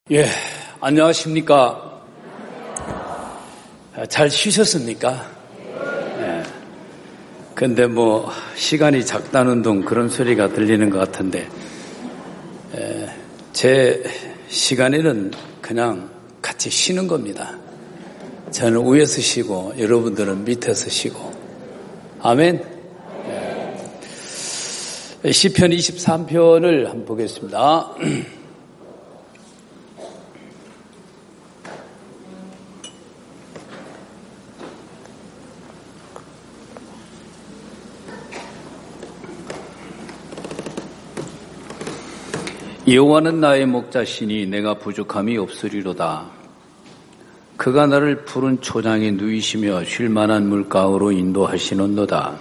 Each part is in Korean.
예, 안녕하십니까? 잘 쉬셨습니까? 예. 근데 시간이 작다는 둥 그런 소리가 들리는 것 같은데, 제 시간에는 그냥 같이 쉬는 겁니다. 저는 위에서 쉬고, 여러분들은 밑에서 쉬고. 아멘? 예. 시편 23편을 한번 보겠습니다. 여호와는 나의 목자시니 내가 부족함이 없으리로다. 그가 나를 푸른 초장에 누이시며 쉴만한 물가로 인도하시는도다.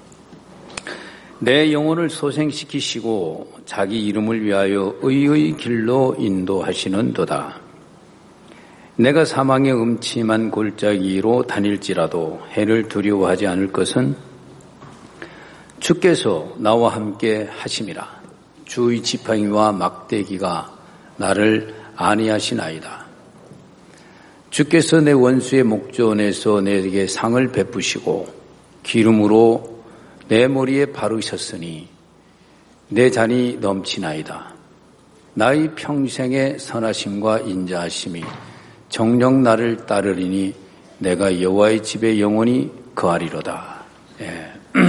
내 영혼을 소생시키시고 자기 이름을 위하여 의의 길로 인도하시는도다. 내가 사망의 음침한 골짜기로 다닐지라도 해를 두려워하지 않을 것은 주께서 나와 함께 하심이라. 주의 지팡이와 막대기가 나를 안위하시나이다. 주께서 내 원수의 목전에서 내게 상을 베푸시고 기름으로 내 머리에 바르셨으니 내 잔이 넘치나이다. 나의 평생의 선하심과 인자하심이 정녕 나를 따르리니 내가 여호와의 집에 영원히 거하리로다. 예.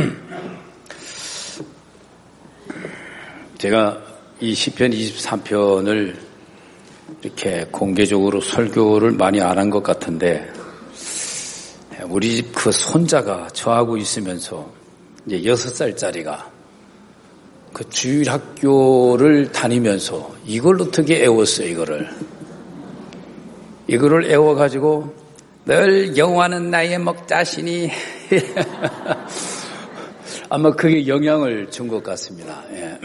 제가 이 시편 23편을 이렇게 공개적으로 설교를 많이 안 한 것 같은데, 우리 집 그 손자가 저하고 있으면서 이제 6살짜리가 그 주일학교를 다니면서 이걸 어떻게 애웠어요, 이거를 애워가지고 늘 여호와는 나의 목자시니 아마 그게 영향을 준 것 같습니다. 예.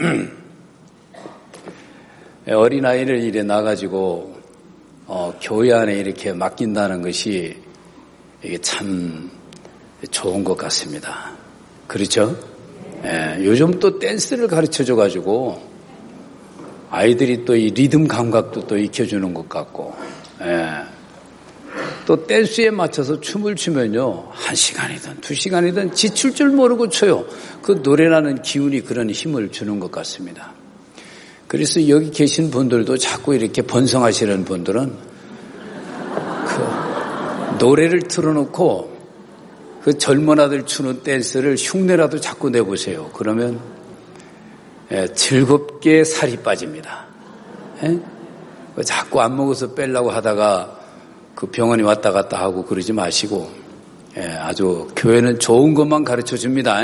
어린아이를 이래 나가지고 교회 안에 이렇게 맡긴다는 것이 이게 참 좋은 것 같습니다. 그렇죠? 예. 요즘 또 댄스를 가르쳐줘가지고 아이들이 또 이 리듬 감각도 또 익혀주는 것 같고, 예. 또 댄스에 맞춰서 춤을 추면요, 1시간이든 2시간이든 지칠 줄 모르고 춰요. 그 노래라는 기운이 그런 힘을 주는 것 같습니다. 그래서 여기 계신 분들도 자꾸 이렇게 번성하시는 분들은 그 노래를 틀어놓고 그 젊은 아들 추는 댄스를 흉내라도 자꾸 내보세요. 그러면 즐겁게 살이 빠집니다. 자꾸 안 먹어서 빼려고 하다가 그 병원에 왔다 갔다 하고 그러지 마시고, 아주 교회는 좋은 것만 가르쳐 줍니다.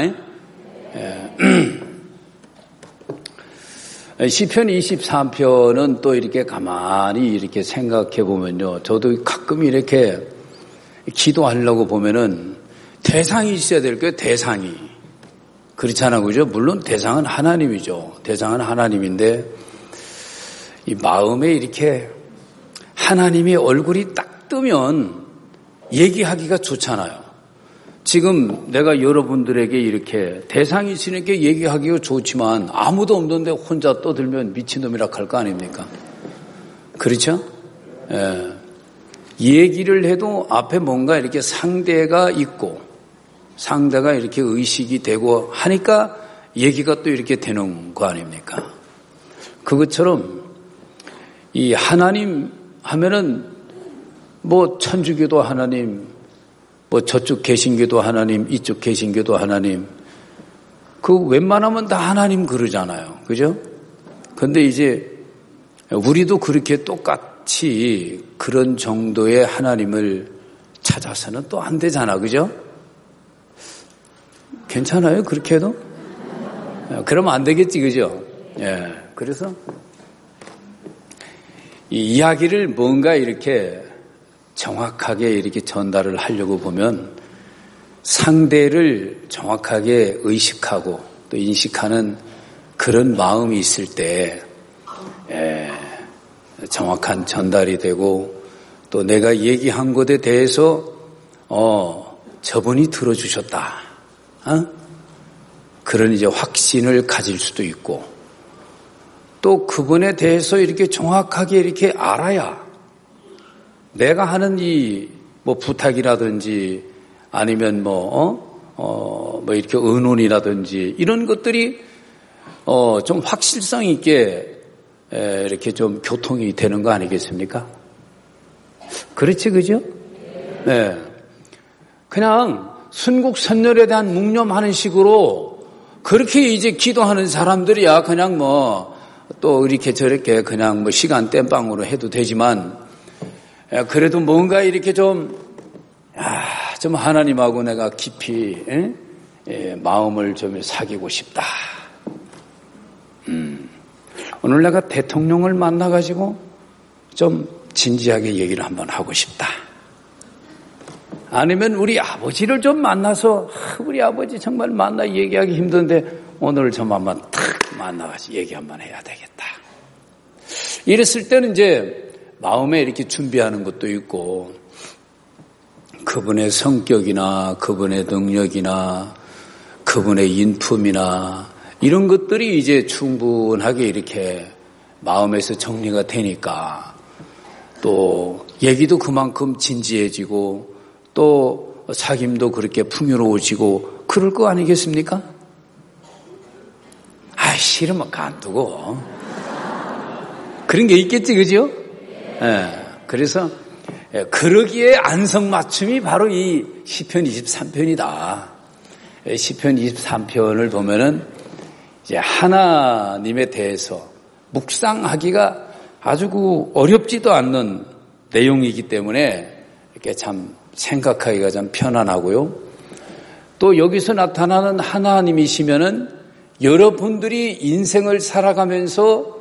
시편 23편은 또 이렇게 가만히 이렇게 생각해 보면요, 저도 가끔 이렇게 기도하려고 보면은 대상이 있어야 될 거예요. 대상이. 그렇잖아요, 그죠? 물론 대상은 하나님이죠. 대상은 하나님인데 이 마음에 이렇게 하나님의 얼굴이 딱 뜨면 얘기하기가 좋잖아요. 지금 내가 여러분들에게 이렇게 대상이 있으니까 얘기하기가 좋지만 아무도 없는데 혼자 떠들면 미친놈이라 할 거 아닙니까? 그렇죠? 예. 얘기를 해도 앞에 뭔가 이렇게 상대가 있고 상대가 이렇게 의식이 되고 하니까 얘기가 또 이렇게 되는 거 아닙니까? 그것처럼 이 하나님 하면은 천주교도 하나님, 저쪽 개신교도 하나님, 이쪽 개신교도 하나님, 그 웬만하면 다 하나님 그러잖아요. 그죠? 근데 이제 우리도 그렇게 똑같이 그런 정도의 하나님을 찾아서는 또 안 되잖아. 그죠? 괜찮아요? 그렇게 해도? 그러면 안 되겠지. 그죠? 예. 그래서 이 이야기를 뭔가 이렇게 정확하게 이렇게 전달을 하려고 보면 상대를 정확하게 의식하고 또 인식하는 그런 마음이 있을 때 정확한 전달이 되고 또 내가 얘기한 것에 대해서 저분이 들어주셨다. 그런 이제 확신을 가질 수도 있고 또 그분에 대해서 이렇게 정확하게 이렇게 알아야 내가 하는 이 뭐 부탁이라든지 아니면 뭐 이렇게 의논이라든지 이런 것들이 좀 확실성 있게 이렇게 좀 교통이 되는 거 아니겠습니까? 그렇지, 그죠? 네. 그냥 순국선열에 대한 묵념하는 식으로 그렇게 이제 기도하는 사람들이야 그냥 뭐 또 이렇게 저렇게 그냥 뭐 시간 땜빵으로 해도 되지만 그래도 뭔가 이렇게 좀 하나님하고 내가 깊이 마음을 좀 사귀고 싶다. 오늘 내가 대통령을 만나가지고 좀 진지하게 얘기를 한번 하고 싶다. 아니면 우리 아버지를 좀 만나서 우리 아버지 정말 만나 얘기하기 힘든데 오늘 좀 한번 탁 만나가지고 얘기 한번 해야 되겠다. 이랬을 때는 이제 마음에 이렇게 준비하는 것도 있고 그분의 성격이나 그분의 능력이나 그분의 인품이나 이런 것들이 이제 충분하게 이렇게 마음에서 정리가 되니까 또 얘기도 그만큼 진지해지고 또 사귐도 그렇게 풍요로워지고 그럴 거 아니겠습니까? 싫으면 간두고 그런 게 있겠지, 그죠? 그래서 그러기에 안성맞춤이 바로 이 시편 23편이다. 시편 23편을 보면은 이제 하나님에 대해서 묵상하기가 아주 어렵지도 않는 내용이기 때문에 이렇게 참 생각하기가 참 편안하고요. 또 여기서 나타나는 하나님이시면은 여러분들이 인생을 살아가면서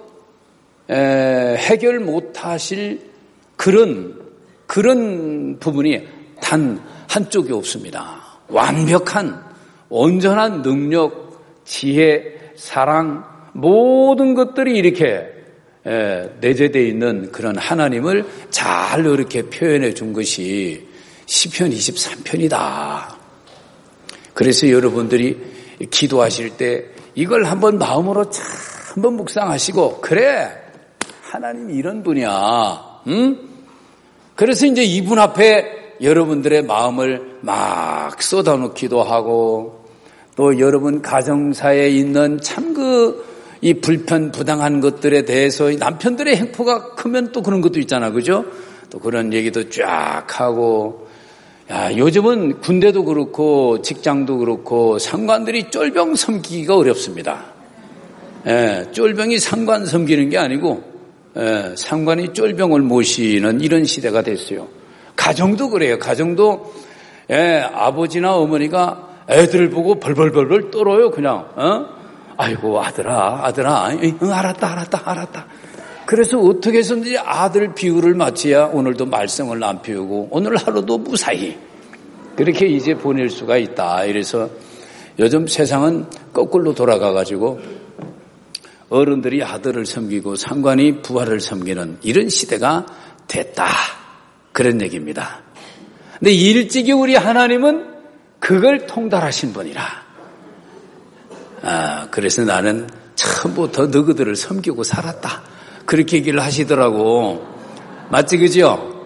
해결 못하실 그런 부분이 단 한쪽이 없습니다. 완벽한 온전한 능력, 지혜, 사랑 모든 것들이 이렇게 내재되어 있는 그런 하나님을 잘 이렇게 표현해 준 것이 시편 23편이다. 그래서 여러분들이 기도하실 때 이걸 한번 마음으로 한번 묵상하시고 그래 하나님이 이런 분이야. 그래서 이제 이분 앞에 여러분들의 마음을 막 쏟아놓기도 하고 또 여러분 가정사에 있는 참 이 불편부당한 것들에 대해서 남편들의 행포가 크면 또 그런 것도 있잖아, 그죠? 또 그런 얘기도 쫙 하고 요즘은 군대도 그렇고 직장도 그렇고 상관들이 쫄병 섬기기가 어렵습니다. 쫄병이 상관 섬기는 게 아니고 상관이 쫄병을 모시는 이런 시대가 됐어요. 가정도 그래요. 가정도 아버지나 어머니가 애들을 보고 벌벌벌벌 떨어요. 그냥 아이고 아들아 응, 알았다. 그래서 어떻게 해서든지 아들 비유를 맞춰야 오늘도 말썽을 안 피우고 오늘 하루도 무사히 그렇게 이제 보낼 수가 있다. 이래서 요즘 세상은 거꾸로 돌아가가지고 어른들이 아들을 섬기고 상관이 부하를 섬기는 이런 시대가 됐다. 그런 얘기입니다. 근데 일찍이 우리 하나님은 그걸 통달하신 분이라. 그래서 나는 처음부터 너희들을 섬기고 살았다. 그렇게 얘기를 하시더라고. 맞지, 그죠?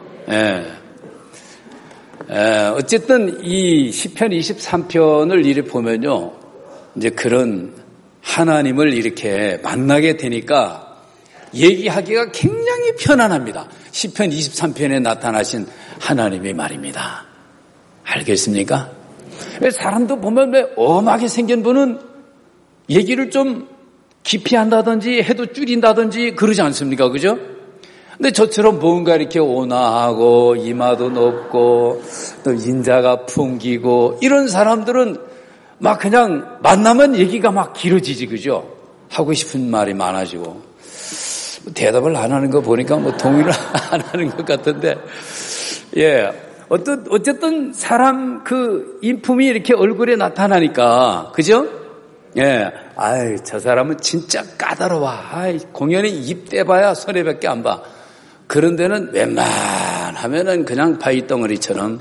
어쨌든 이 시편 23편을 이렇게 보면요. 이제 그런 하나님을 이렇게 만나게 되니까 얘기하기가 굉장히 편안합니다. 시편 23편에 나타나신 하나님의 말입니다. 알겠습니까? 왜 사람도 보면 왜 엄하게 생긴 분은 얘기를 좀 깊이 한다든지 해도 줄인다든지 그러지 않습니까? 그죠? 근데 저처럼 뭔가 이렇게 온화하고 이마도 높고 또 인자가 풍기고 이런 사람들은 막 그냥 만나면 얘기가 막 길어지지, 그죠? 하고 싶은 말이 많아지고 대답을 안 하는 거 보니까 뭐 동의를 안 하는 것 같은데 어쨌든 사람 그 인품이 이렇게 얼굴에 나타나니까 그죠? 저 사람은 진짜 까다로워. 공연히 입 떼봐야 손해밖에 안 봐. 그런 데는 웬만하면은 그냥 바위덩어리처럼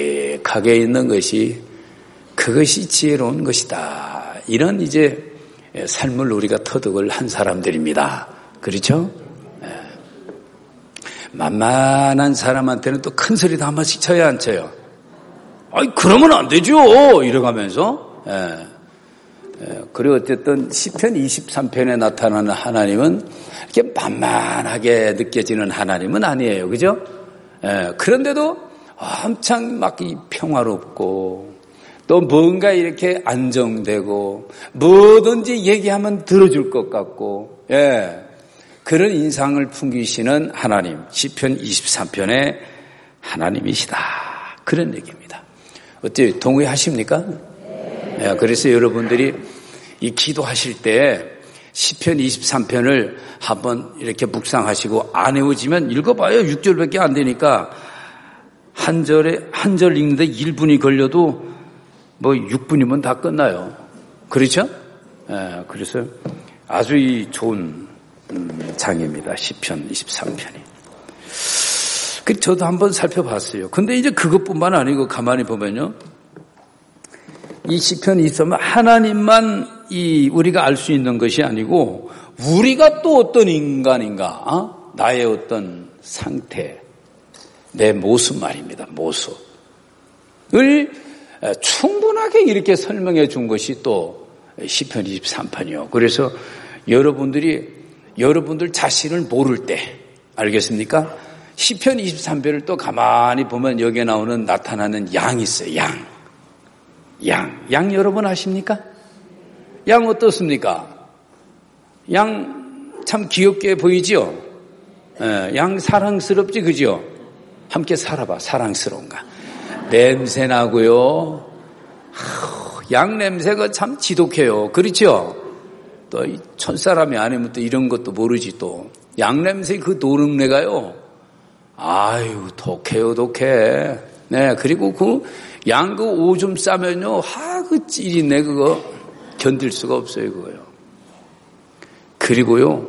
묵직하게 있는 것이 그것이 지혜로운 것이다. 이런 이제 삶을 우리가 터득을 한 사람들입니다. 그렇죠? 만만한 사람한테는 또 큰 소리도 한 번씩 쳐야 안 쳐요? 아이, 그러면 안 되죠! 이러가면서. 그리고 어쨌든 시편 23편에 나타나는 하나님은 이렇게 만만하게 느껴지는 하나님은 아니에요. 그죠? 그런데도 엄청 막 평화롭고 또 뭔가 이렇게 안정되고 뭐든지 얘기하면 들어줄 것 같고, 그런 인상을 풍기시는 하나님, 시편 23편의 하나님이시다. 그런 얘기입니다. 어때요? 동의하십니까? 그래서 여러분들이 이 기도하실 때 시편 23편을 한번 이렇게 묵상하시고 안 외워지면 읽어봐요. 6절밖에 안 되니까 한 절 읽는데 1분이 걸려도 뭐 6분이면 다 끝나요. 그렇죠? 그래서 아주 좋은 장입니다. 시편 23편이. 저도 한번 살펴봤어요. 근데 이제 그것뿐만 아니고 가만히 보면요. 이 시편 23은 하나님만 우리가 알 수 있는 것이 아니고 우리가 또 어떤 인간인가, 나의 어떤 상태, 내 모습 말입니다. 모습을 충분하게 이렇게 설명해 준 것이 또 시편 23편이요. 그래서 여러분들 자신을 모를 때, 알겠습니까? 시편 23편을 또 가만히 보면 여기에 나타나는 양이 있어요. 양 여러분 아십니까? 양 어떻습니까? 양 참 귀엽게 보이지요? 양 사랑스럽지, 그죠? 함께 살아봐. 사랑스러운가? 냄새 나고요. 양 냄새가 참 지독해요. 그렇죠? 또 천사람이 아니면 또 이런 것도 모르지 또. 양 냄새 그 노름내가요. 아유, 독해. 네, 그리고 그 양 그 오줌 싸면요, 그 찌리네, 그거. 견딜 수가 없어요, 그거요. 그리고요,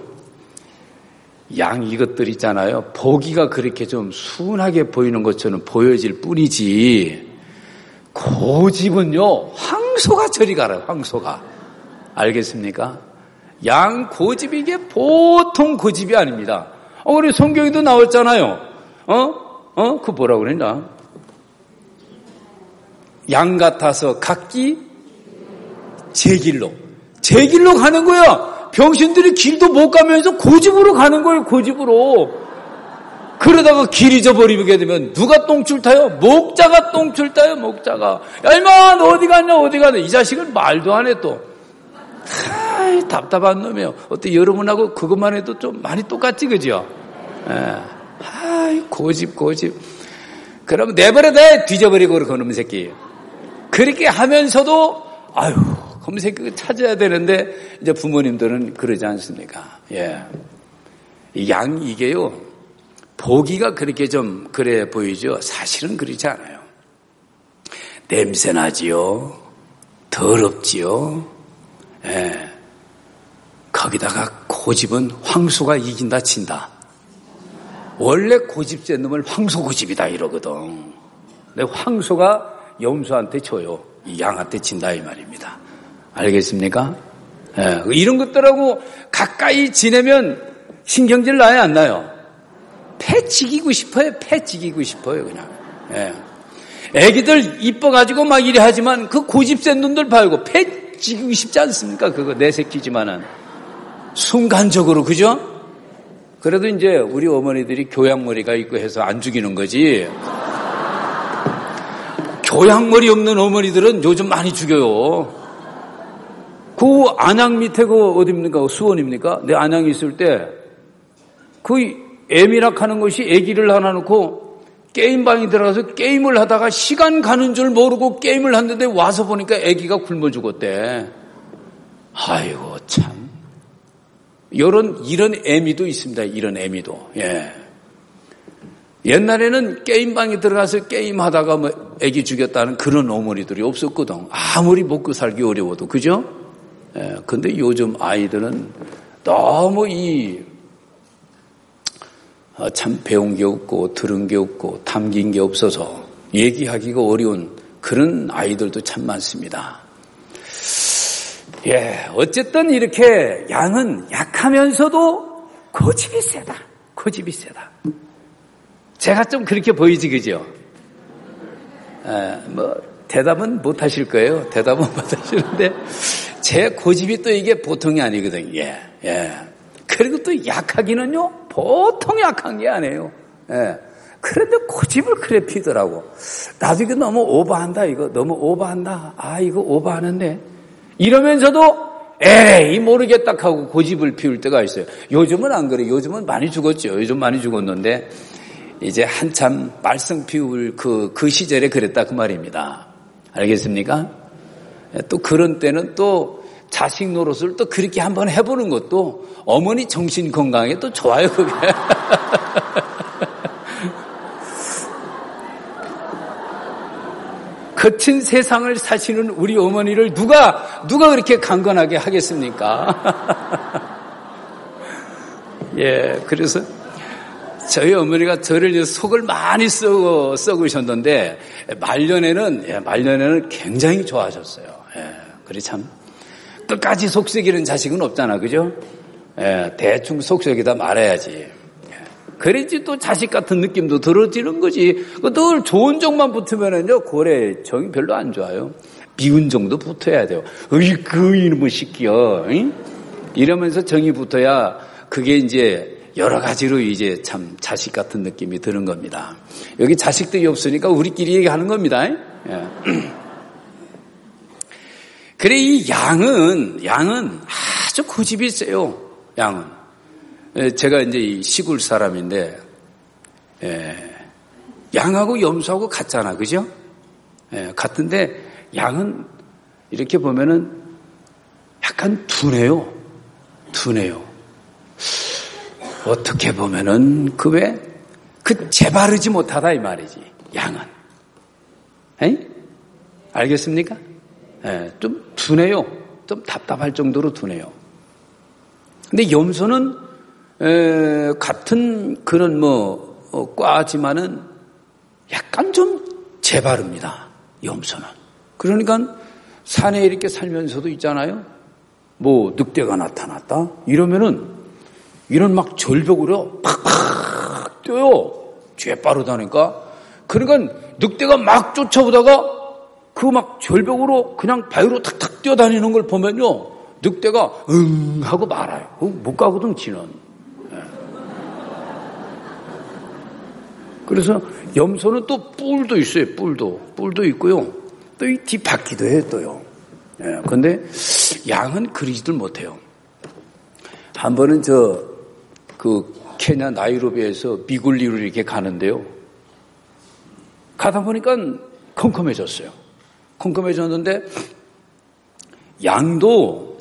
양 이것들 있잖아요. 보기가 그렇게 좀 순하게 보이는 것처럼 보여질 뿐이지, 고집은요, 황소가 저리 가라, 황소가. 알겠습니까? 양 고집이 이게 보통 고집이 아닙니다. 우리 성경에도 나왔잖아요. 그 뭐라 그랬나? 양 같아서 각기 제 길로 가는 거야. 병신들이 길도 못 가면서 고집으로 가는 거예요. 고집으로. 그러다가 길 잊어버리게 되면 누가 똥줄 타요? 목자가 똥줄 타요. 목자가. 야 임마 너 어디 가냐. 이 자식은 말도 안 해 또. 답답한 놈이에요. 어때 여러분하고 그것만 해도 좀 많이 똑같지, 그죠? 고집. 그럼 내버려둬 뒤져버리고 그놈 새끼. 그렇게 하면서도 검색 찾아야 되는데 이제 부모님들은 그러지 않습니까? 양 이게요. 보기가 그렇게 좀 그래 보이죠. 사실은 그렇지 않아요. 냄새 나지요. 더럽지요. 거기다가 고집은 황소가 이긴다 친다. 원래 고집 센 놈을 황소 고집이다 이러거든. 근데 황소가 염소한테 줘요. 이 양한테 진다 이 말입니다. 알겠습니까? 이런 것들하고 가까이 지내면 신경질 나요 안 나요? 패치기고 싶어요. 그냥. 애기들 이뻐가지고 막 이래 하지만 그 고집 센 놈들 봐요. 패치기고 싶지 않습니까? 그거 내 새끼지만은 순간적으로, 그죠? 그래도 이제 우리 어머니들이 교양머리가 있고 해서 안 죽이는 거지. 교양머리 없는 어머니들은 요즘 많이 죽여요. 그 안양 밑에 그 어디입니까? 수원입니까? 내 안양에 있을 때 그 애미락 하는 것이 애기를 하나 놓고 게임방에 들어가서 게임을 하다가 시간 가는 줄 모르고 게임을 하는데 와서 보니까 애기가 굶어 죽었대. 아이고 참. 이런 애미도 있습니다. 이런 애미도. 옛날에는 게임방에 들어가서 게임하다가 뭐 애기 죽였다는 그런 어머니들이 없었거든. 아무리 먹고 살기 어려워도. 그죠? 근데 요즘 아이들은 너무 참 배운 게 없고 들은 게 없고 담긴 게 없어서 얘기하기가 어려운 그런 아이들도 참 많습니다. 예, 어쨌든 이렇게 양은 약하면서도 고집이 세다. 고집이 세다. 제가 좀 그렇게 보이지, 그죠? 대답은 못 하실 거예요. 대답은 못 하시는데, 제 고집이 또 이게 보통이 아니거든요. 예. 그리고 또 약하기는요, 보통 약한 게 아니에요. 예. 그런데 고집을 그래 피더라고. 나도 이거 너무 오버한다, 이거. 너무 오버한다. 이거 오버하는데. 이러면서도, 에이, 모르겠다 하고 고집을 피울 때가 있어요. 요즘은 안 그래. 요즘은 많이 죽었죠. 요즘 많이 죽었는데, 이제 한참 말썽 피울 그 시절에 그랬다 그 말입니다. 알겠습니까? 또 그런 때는 또 자식 노릇을 또 그렇게 한번 해보는 것도 어머니 정신 건강에 또 좋아요, 그게. 거친 세상을 사시는 우리 어머니를 누가 그렇게 강건하게 하겠습니까? 예, 그래서 저희 어머니가 저를 속을 많이 썩으셨는데 말년에는 굉장히 좋아하셨어요. 예, 그래 참 끝까지 속썩이는 자식은 없잖아, 그죠? 예, 대충 속썩이다 말아야지. 그래야지 또 자식 같은 느낌도 들어지는 거지. 늘 좋은 정만 붙으면은요, 고래 정이 별로 안 좋아요. 미운 정도 붙어야 돼요. 그 이놈의 시끼야. 이러면서 정이 붙어야 그게 이제 여러 가지로 이제 참 자식 같은 느낌이 드는 겁니다. 여기 자식들이 없으니까 우리끼리 얘기하는 겁니다. 예. 그래, 이 양은 아주 고집이 세요. 양은. 제가 이제 시골 사람인데, 양하고 염소하고 같잖아, 그죠? 같은데, 양은 이렇게 보면은 약간 둔해요. 어떻게 보면은 재바르지 못하다 이 말이지, 양은. 알겠습니까? 좀 둔해요. 좀 답답할 정도로 둔해요. 근데 염소는 같은 그런 과지만은 약간 좀 재바릅니다. 염소는. 그러니까 산에 이렇게 살면서도 있잖아요. 늑대가 나타났다 이러면은 이런 막 절벽으로 팍팍 뛰어요. 쥐빠르다니까. 그러니까 늑대가 막 쫓아오다가 그 막 절벽으로 그냥 바위로 탁탁 뛰어다니는 걸 보면요, 늑대가 응 하고 말아요. 못 가거든, 지는. 그래서 염소는 또 뿔도 있어요. 뿔도 있고요. 또 이 뒤바퀴도 해요, 또요. 근데 양은 그러지들 못해요. 한 번은 케냐 나이로비에서 미굴리로 이렇게 가는데요. 가다 보니까 컴컴해졌는데 양도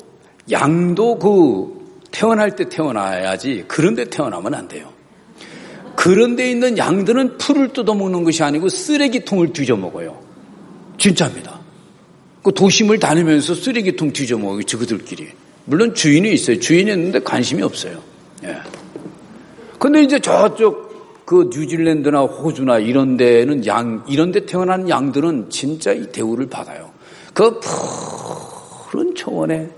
태어날 때 태어나야지 그런데 태어나면 안 돼요. 그런데 있는 양들은 풀을 뜯어먹는 것이 아니고 쓰레기통을 뒤져먹어요. 진짜입니다. 그 도심을 다니면서 쓰레기통 뒤져먹어요, 저그들끼리. 물론 주인이 있어요. 주인이 있는데 관심이 없어요. 근데 이제 저쪽 뉴질랜드나 호주나 이런 데는 이런 데 태어난 양들은 진짜 이 대우를 받아요. 그 푸른 초원에,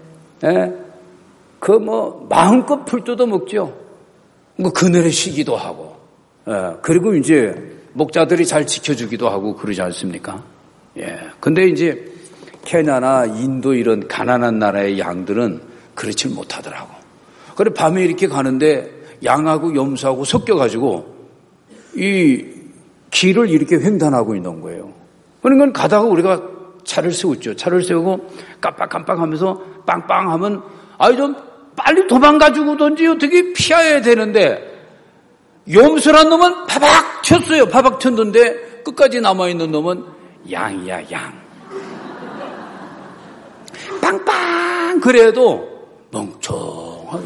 마음껏 풀 뜯어 먹죠. 그늘에 쉬기도 하고, 그리고 이제 목자들이 잘 지켜주기도 하고 그러지 않습니까? 근데 이제 케냐나 인도 이런 가난한 나라의 양들은 그렇지 못하더라고. 그래, 밤에 이렇게 가는데 양하고 염소하고 섞여가지고 이 길을 이렇게 횡단하고 있는 거예요. 그러니까 가다가 우리가 차를 세웠죠. 차를 세우고 깜빡깜빡 하면서 빵빵 하면 좀 빨리 도망가주고든지 어떻게 피해야 되는데 염소란 놈은 바박 쳤어요. 바박 쳤는데 끝까지 남아있는 놈은 양이야, 양. 빵빵 그래도 멍청하게.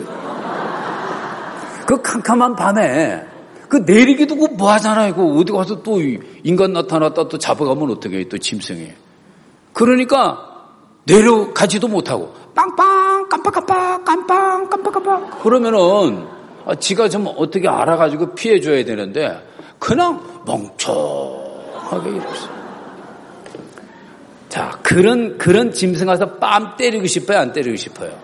그 캄캄한 밤에 내리기도 뭐 하잖아요. 어디 가서 또 인간 나타났다 또 잡아가면 어떡해, 또 짐승이. 그러니까 내려가지도 못하고 빵빵 깜빡깜빡 그러면은 지가 좀 어떻게 알아가지고 피해줘야 되는데 그냥 멍청하게 이랬어요. 자, 그런 짐승 가서 뺨 때리고 싶어요? 안 때리고 싶어요?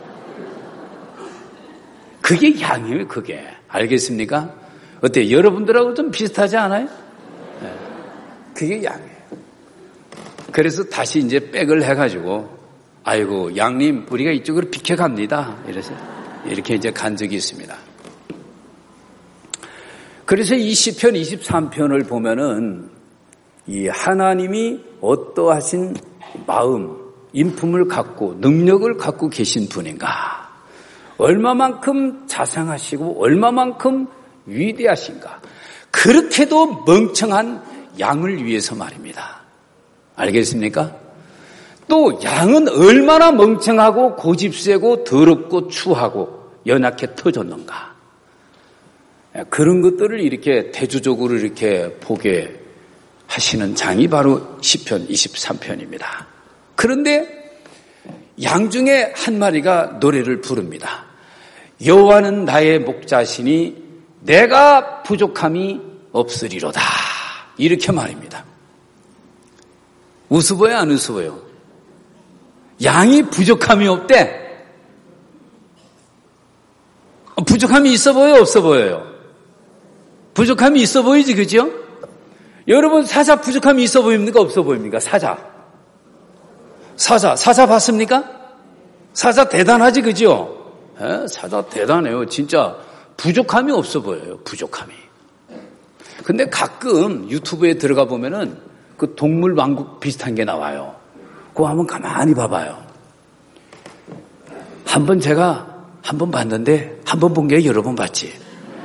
그게 양이에요, 그게. 알겠습니까? 어때요? 여러분들하고 좀 비슷하지 않아요? 네. 그게 양이에요. 그래서 다시 이제 백을 해가지고, 아이고, 양님, 우리가 이쪽으로 비켜갑니다. 이래서 이렇게 이제 간 적이 있습니다. 그래서 이 시편 23편을 보면은 이 하나님이 어떠하신 마음, 인품을 갖고 능력을 갖고 계신 분인가, 얼마만큼 자상하시고 얼마만큼 위대하신가, 그렇게도 멍청한 양을 위해서 말입니다. 알겠습니까? 또 양은 얼마나 멍청하고 고집세고 더럽고 추하고 연약해 터졌는가, 그런 것들을 이렇게 대조적으로 이렇게 보게 하시는 장이 바로 시편 23편입니다. 그런데 양 중에 한 마리가 노래를 부릅니다. 여호와는 나의 목자시니 내가 부족함이 없으리로다. 이렇게 말입니다. 우스워요, 안 우스워요? 양이 부족함이 없대. 부족함이 있어 보여요, 없어 보여요? 부족함이 있어 보이지, 그죠? 여러분, 사자 부족함이 있어 보입니까? 없어 보입니까? 사자 봤습니까? 사자 대단하지, 그죠? 사자 대단해요. 진짜 부족함이 없어 보여요. 부족함이. 근데 가끔 유튜브에 들어가 보면은 그 동물 왕국 비슷한 게 나와요. 그거 한번 가만히 봐봐요. 제가 한 번 봤는데, 한 번 본 게 여러 번 봤지.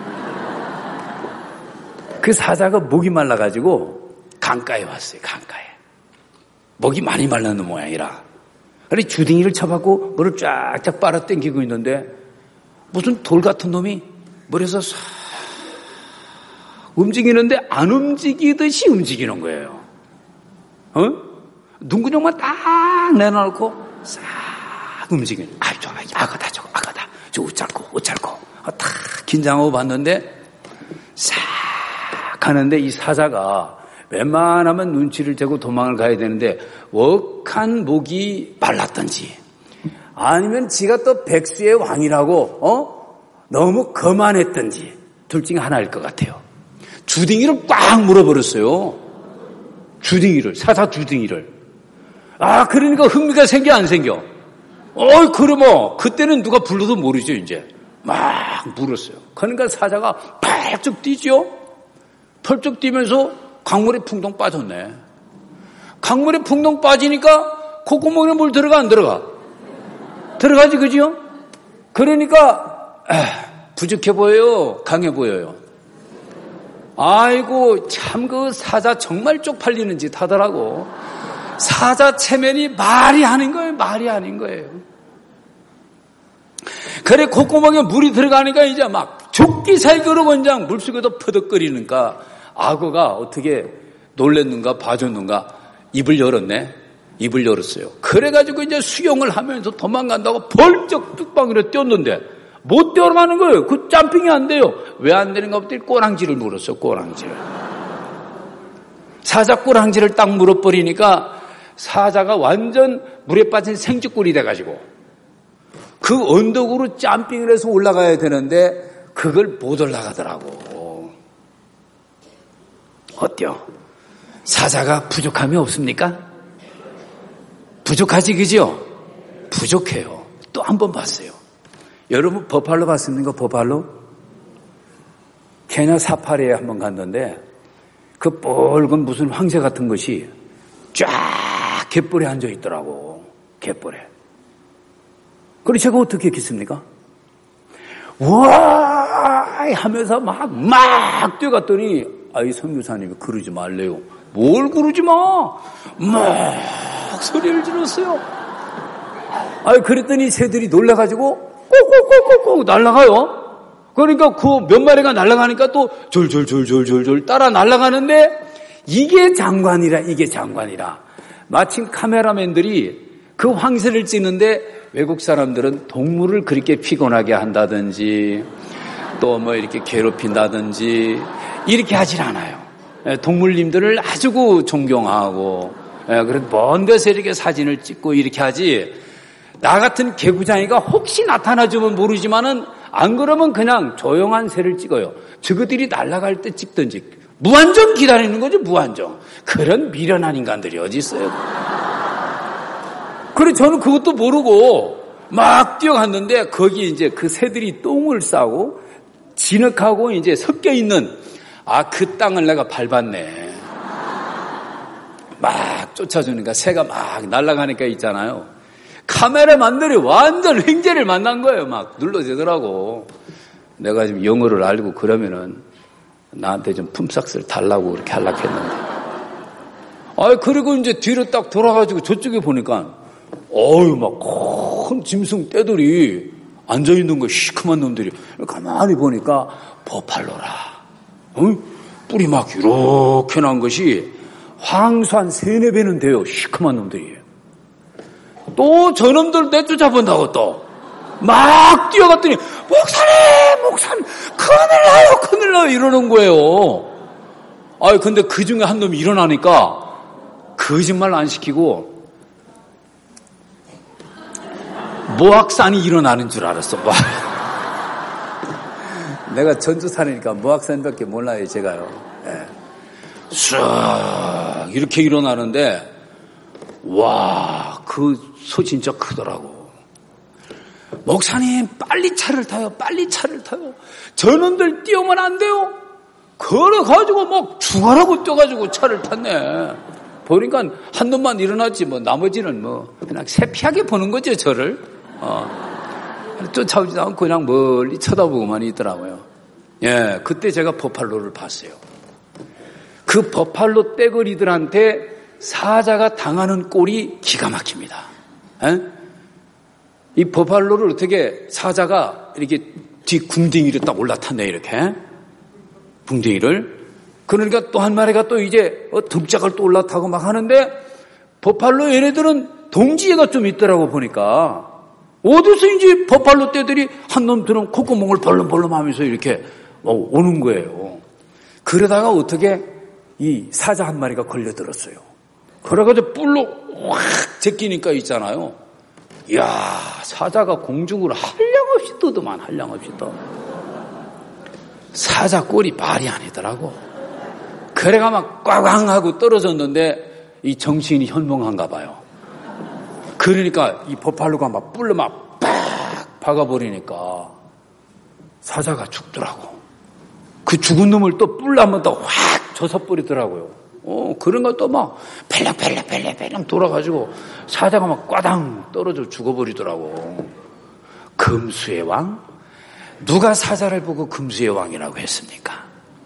그 사자가 목이 말라가지고 강가에 왔어요. 강가에. 목이 많이 말라는 모양이라. 그래 주둥이를 쳐갖고 물을 쫙쫙 빨아 당기고 있는데 무슨 돌 같은 놈이 물에서 싹 움직이는데 안 움직이듯이 움직이는 거예요. 눈구녕만 딱 내놔놓고 싹 움직이는. 아가다 저거 아가다. 저 옷잘고 딱 긴장하고 봤는데 싹 가는데 이 사자가 웬만하면 눈치를 채고 도망을 가야 되는데 웍한 목이 말랐던지 아니면 지가 또 백수의 왕이라고 너무 거만했던지 둘 중에 하나일 것 같아요. 주둥이를 꽉 물어버렸어요. 사자 주둥이를. 그러니까 흥미가 생겨 안 생겨? 그러면 그때는 누가 불러도 모르죠. 이제 막 물었어요. 그러니까 사자가 펄쩍 뛰죠. 펄쩍 뛰면서 강물에 풍덩 빠졌네. 강물에 풍덩 빠지니까 콧구멍에 물 들어가 안 들어가? 들어가지, 그지요? 그러니까 부족해 보여요, 강해 보여요? 아이고 참 그 사자 정말 쪽팔리는 짓 하더라고. 사자 체면이 말이 아닌 거예요. 그래 콧구멍에 물이 들어가니까 이제 막 족기살기로 그냥 물속에도 퍼덕거리니까 악어가 어떻게 놀랬는가 봐줬는가 입을 열었어요. 그래가지고 이제 수영을 하면서 도망간다고 벌쩍 뚝방으로 뛰었는데 못 뛰어가는 거예요. 그 점핑이 안 돼요. 왜 안 되는가 봤더니 꼬랑지를 물었어요. 꼬랑지를. 사자 꼬랑지를 딱 물어버리니까 사자가 완전 물에 빠진 생쥐꼴이 돼가지고 그 언덕으로 점핑을 해서 올라가야 되는데 그걸 못 올라가더라고. 어때요? 사자가 부족함이 없습니까? 부족하지, 그죠? 부족해요. 또 한 번 봤어요. 여러분 버팔로 봤습니까? 버팔로? 케냐 사파리에 한 번 갔는데 그 뻘건 무슨 황새 같은 것이 쫙 갯벌에 앉아 있더라고. 갯벌에. 그래서 제가 어떻게 했겠습니까? 와 하면서 막 뛰어갔더니 이 선교사님이 그러지 말래요. 뭘 그러지 마. 막 소리를 질렀어요. 그랬더니 새들이 놀라가지고 꼭꼭꼭꼭꼭 날아가요. 그러니까 그 몇 마리가 날아가니까 또 졸졸졸졸졸 따라 날아가는데 이게 장관이라. 마침 카메라맨들이 그 황새를 찍는데 외국 사람들은 동물을 그렇게 피곤하게 한다든지 또 뭐 이렇게 괴롭힌다든지 이렇게 하질 않아요. 동물님들을 아주 존경하고 그래도 먼 데서 이렇게 사진을 찍고 이렇게 하지, 나 같은 개구장이가 혹시 나타나주면 모르지만은 안 그러면 그냥 조용한 새를 찍어요. 저것들이 날아갈 때 찍든지. 무한정 기다리는 거죠, 무한정. 그런 미련한 인간들이 어디 있어요. 그래, 저는 그것도 모르고 막 뛰어갔는데 거기 이제 그 새들이 똥을 싸고 진흙하고 이제 섞여 있는 그 땅을 내가 밟았네. 막 쫓아주니까 새가 막 날아가니까 있잖아요. 카메라만들이 완전 횡재를 만난 거예요. 막 눌러지더라고. 내가 지금 영어를 알고 그러면은 나한테 좀 품삯을 달라고 그렇게 하려고 했는데. 그리고 이제 뒤로 딱 돌아가지고 저쪽에 보니까, 막 큰 짐승 떼들이 앉아있는 거, 시커먼 놈들이. 가만히 보니까 버팔로라. 뿔이 막 이렇게 난 것이 황소 한 3-4배는 돼요. 시커먼 놈들이. 또 저놈들 내쫓아본다고 또. 막 뛰어갔더니 목사님 큰일 나요 이러는 거예요. 근데 그 중에 한 놈이 일어나니까 거짓말 안 시키고 모악산이 일어나는 줄 알았어. 내가 전주산이니까 모악산밖에 몰라요 제가요. 쑥 이렇게 일어나는데 와, 그 소 진짜 크더라고. 목사님 빨리 차를 타요. 저놈들 뛰어오면 안 돼요. 걸어가지고 막 죽어라고 뛰어가지고 차를 탔네. 보니까 한 놈만 일어났지 나머지는 그냥 세피하게 보는 거죠 저를. 쫓아오지도 않고 그냥 멀리 쳐다보고만 있더라고요. 그때 제가 버팔로를 봤어요. 그 버팔로 떼거리들한테 사자가 당하는 꼴이 기가 막힙니다. 이 버팔로를 어떻게 사자가 이렇게 뒤 궁둥이를 딱 올라탔네, 이렇게. 궁둥이를. 그러니까 또 한 마리가 또 이제 등짝을 또 올라타고 막 하는데 버팔로 얘네들은 동지애가 좀 있더라고 보니까. 어디서 이제 버팔로 떼들이 한 놈들은 콧구멍을 벌렁벌렁 하면서 이렇게 오는 거예요. 그러다가 어떻게 이 사자 한 마리가 걸려들었어요. 그래가지고 뿔로 확 제끼니까 있잖아요. 이야, 사자가 공중으로 한량없이 떠더만, 한량없이 떠. 사자 꼴이 말이 아니더라고. 그래가 막 꽝꽝 하고 떨어졌는데 이 정신이 현몽한가 봐요. 그러니까 이 버팔로가 막 뿔로 막 팍 박아버리니까 사자가 죽더라고. 그 죽은 놈을 또 뿔로 한 번 더 확 젖어버리더라고요. 그런 걸 또 막 펠렉 돌아가지고 사자가 막 꽈당 떨어져 죽어버리더라고. 금수의 왕? 누가 사자를 보고 금수의 왕이라고 했습니까?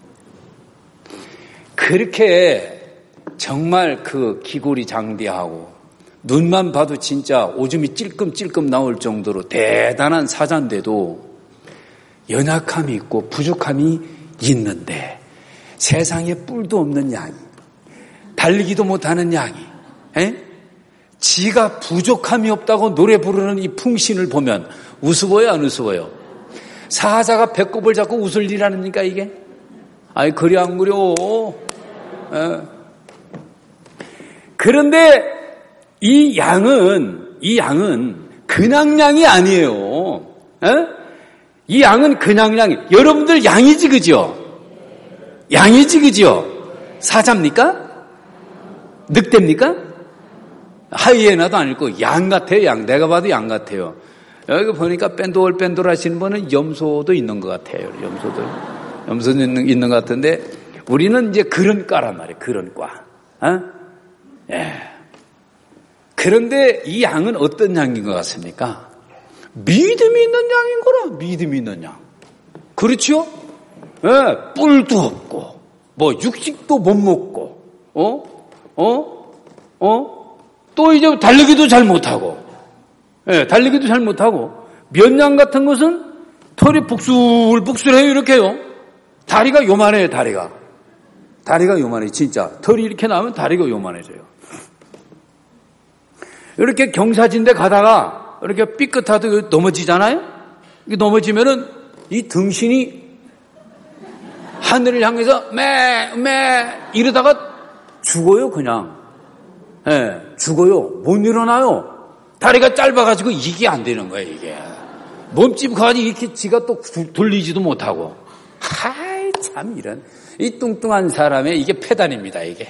그렇게 정말 그 기골이 장대하고 눈만 봐도 진짜 오줌이 찔끔찔끔 나올 정도로 대단한 사자인데도 연약함이 있고 부족함이 있는데 세상에 뿔도 없는 양이, 달리기도 못하는 양이, 지가 부족함이 없다고 노래 부르는 이 풍신을 보면 우스워요, 안 우스워요? 사자가 배꼽을 잡고 웃을 일 아닙니까 이게? 아이 그리 안 그려. 그런데 이 양은 그냥 양이 아니에요. 이 양은 그냥 양이. 여러분들 양이지 그죠? 양이지 그죠? 사자입니까? 늑대입니까? 하이에나도 아니고 양 같아요. 양. 내가 봐도 양 같아요. 여기 보니까 뺀돌뺀돌 하시는 분은 염소도 있는 것 같아요. 염소도 있는 것 같은데 우리는 이제 그런 과란 말이에요. 그런 과. 그런데 이 양은 어떤 양인 것 같습니까? 믿음이 있는 양인 거라. 믿음이 있는 양. 그렇죠? 뿔도 없고 육식도 못 먹고 또 이제 달리기도 잘 못하고 면양 같은 것은 털이 북술북술해요. 이렇게요. 다리가 요만해요. 다리가 요만해. 진짜 털이 이렇게 나오면 다리가 요만해져요. 이렇게 경사진데 가다가 이렇게 삐끗하도 넘어지잖아요. 넘어지면은 이 등신이 하늘을 향해서 매 이러다가 죽어요. 그냥 죽어요. 못 일어나요. 다리가 짧아가지고 이게 안 되는 거예요, 이게. 몸집 가지고 이렇게 지가 또 돌리지도 못하고. 하이, 참, 이 뚱뚱한 사람의 이게 폐단입니다, 이게.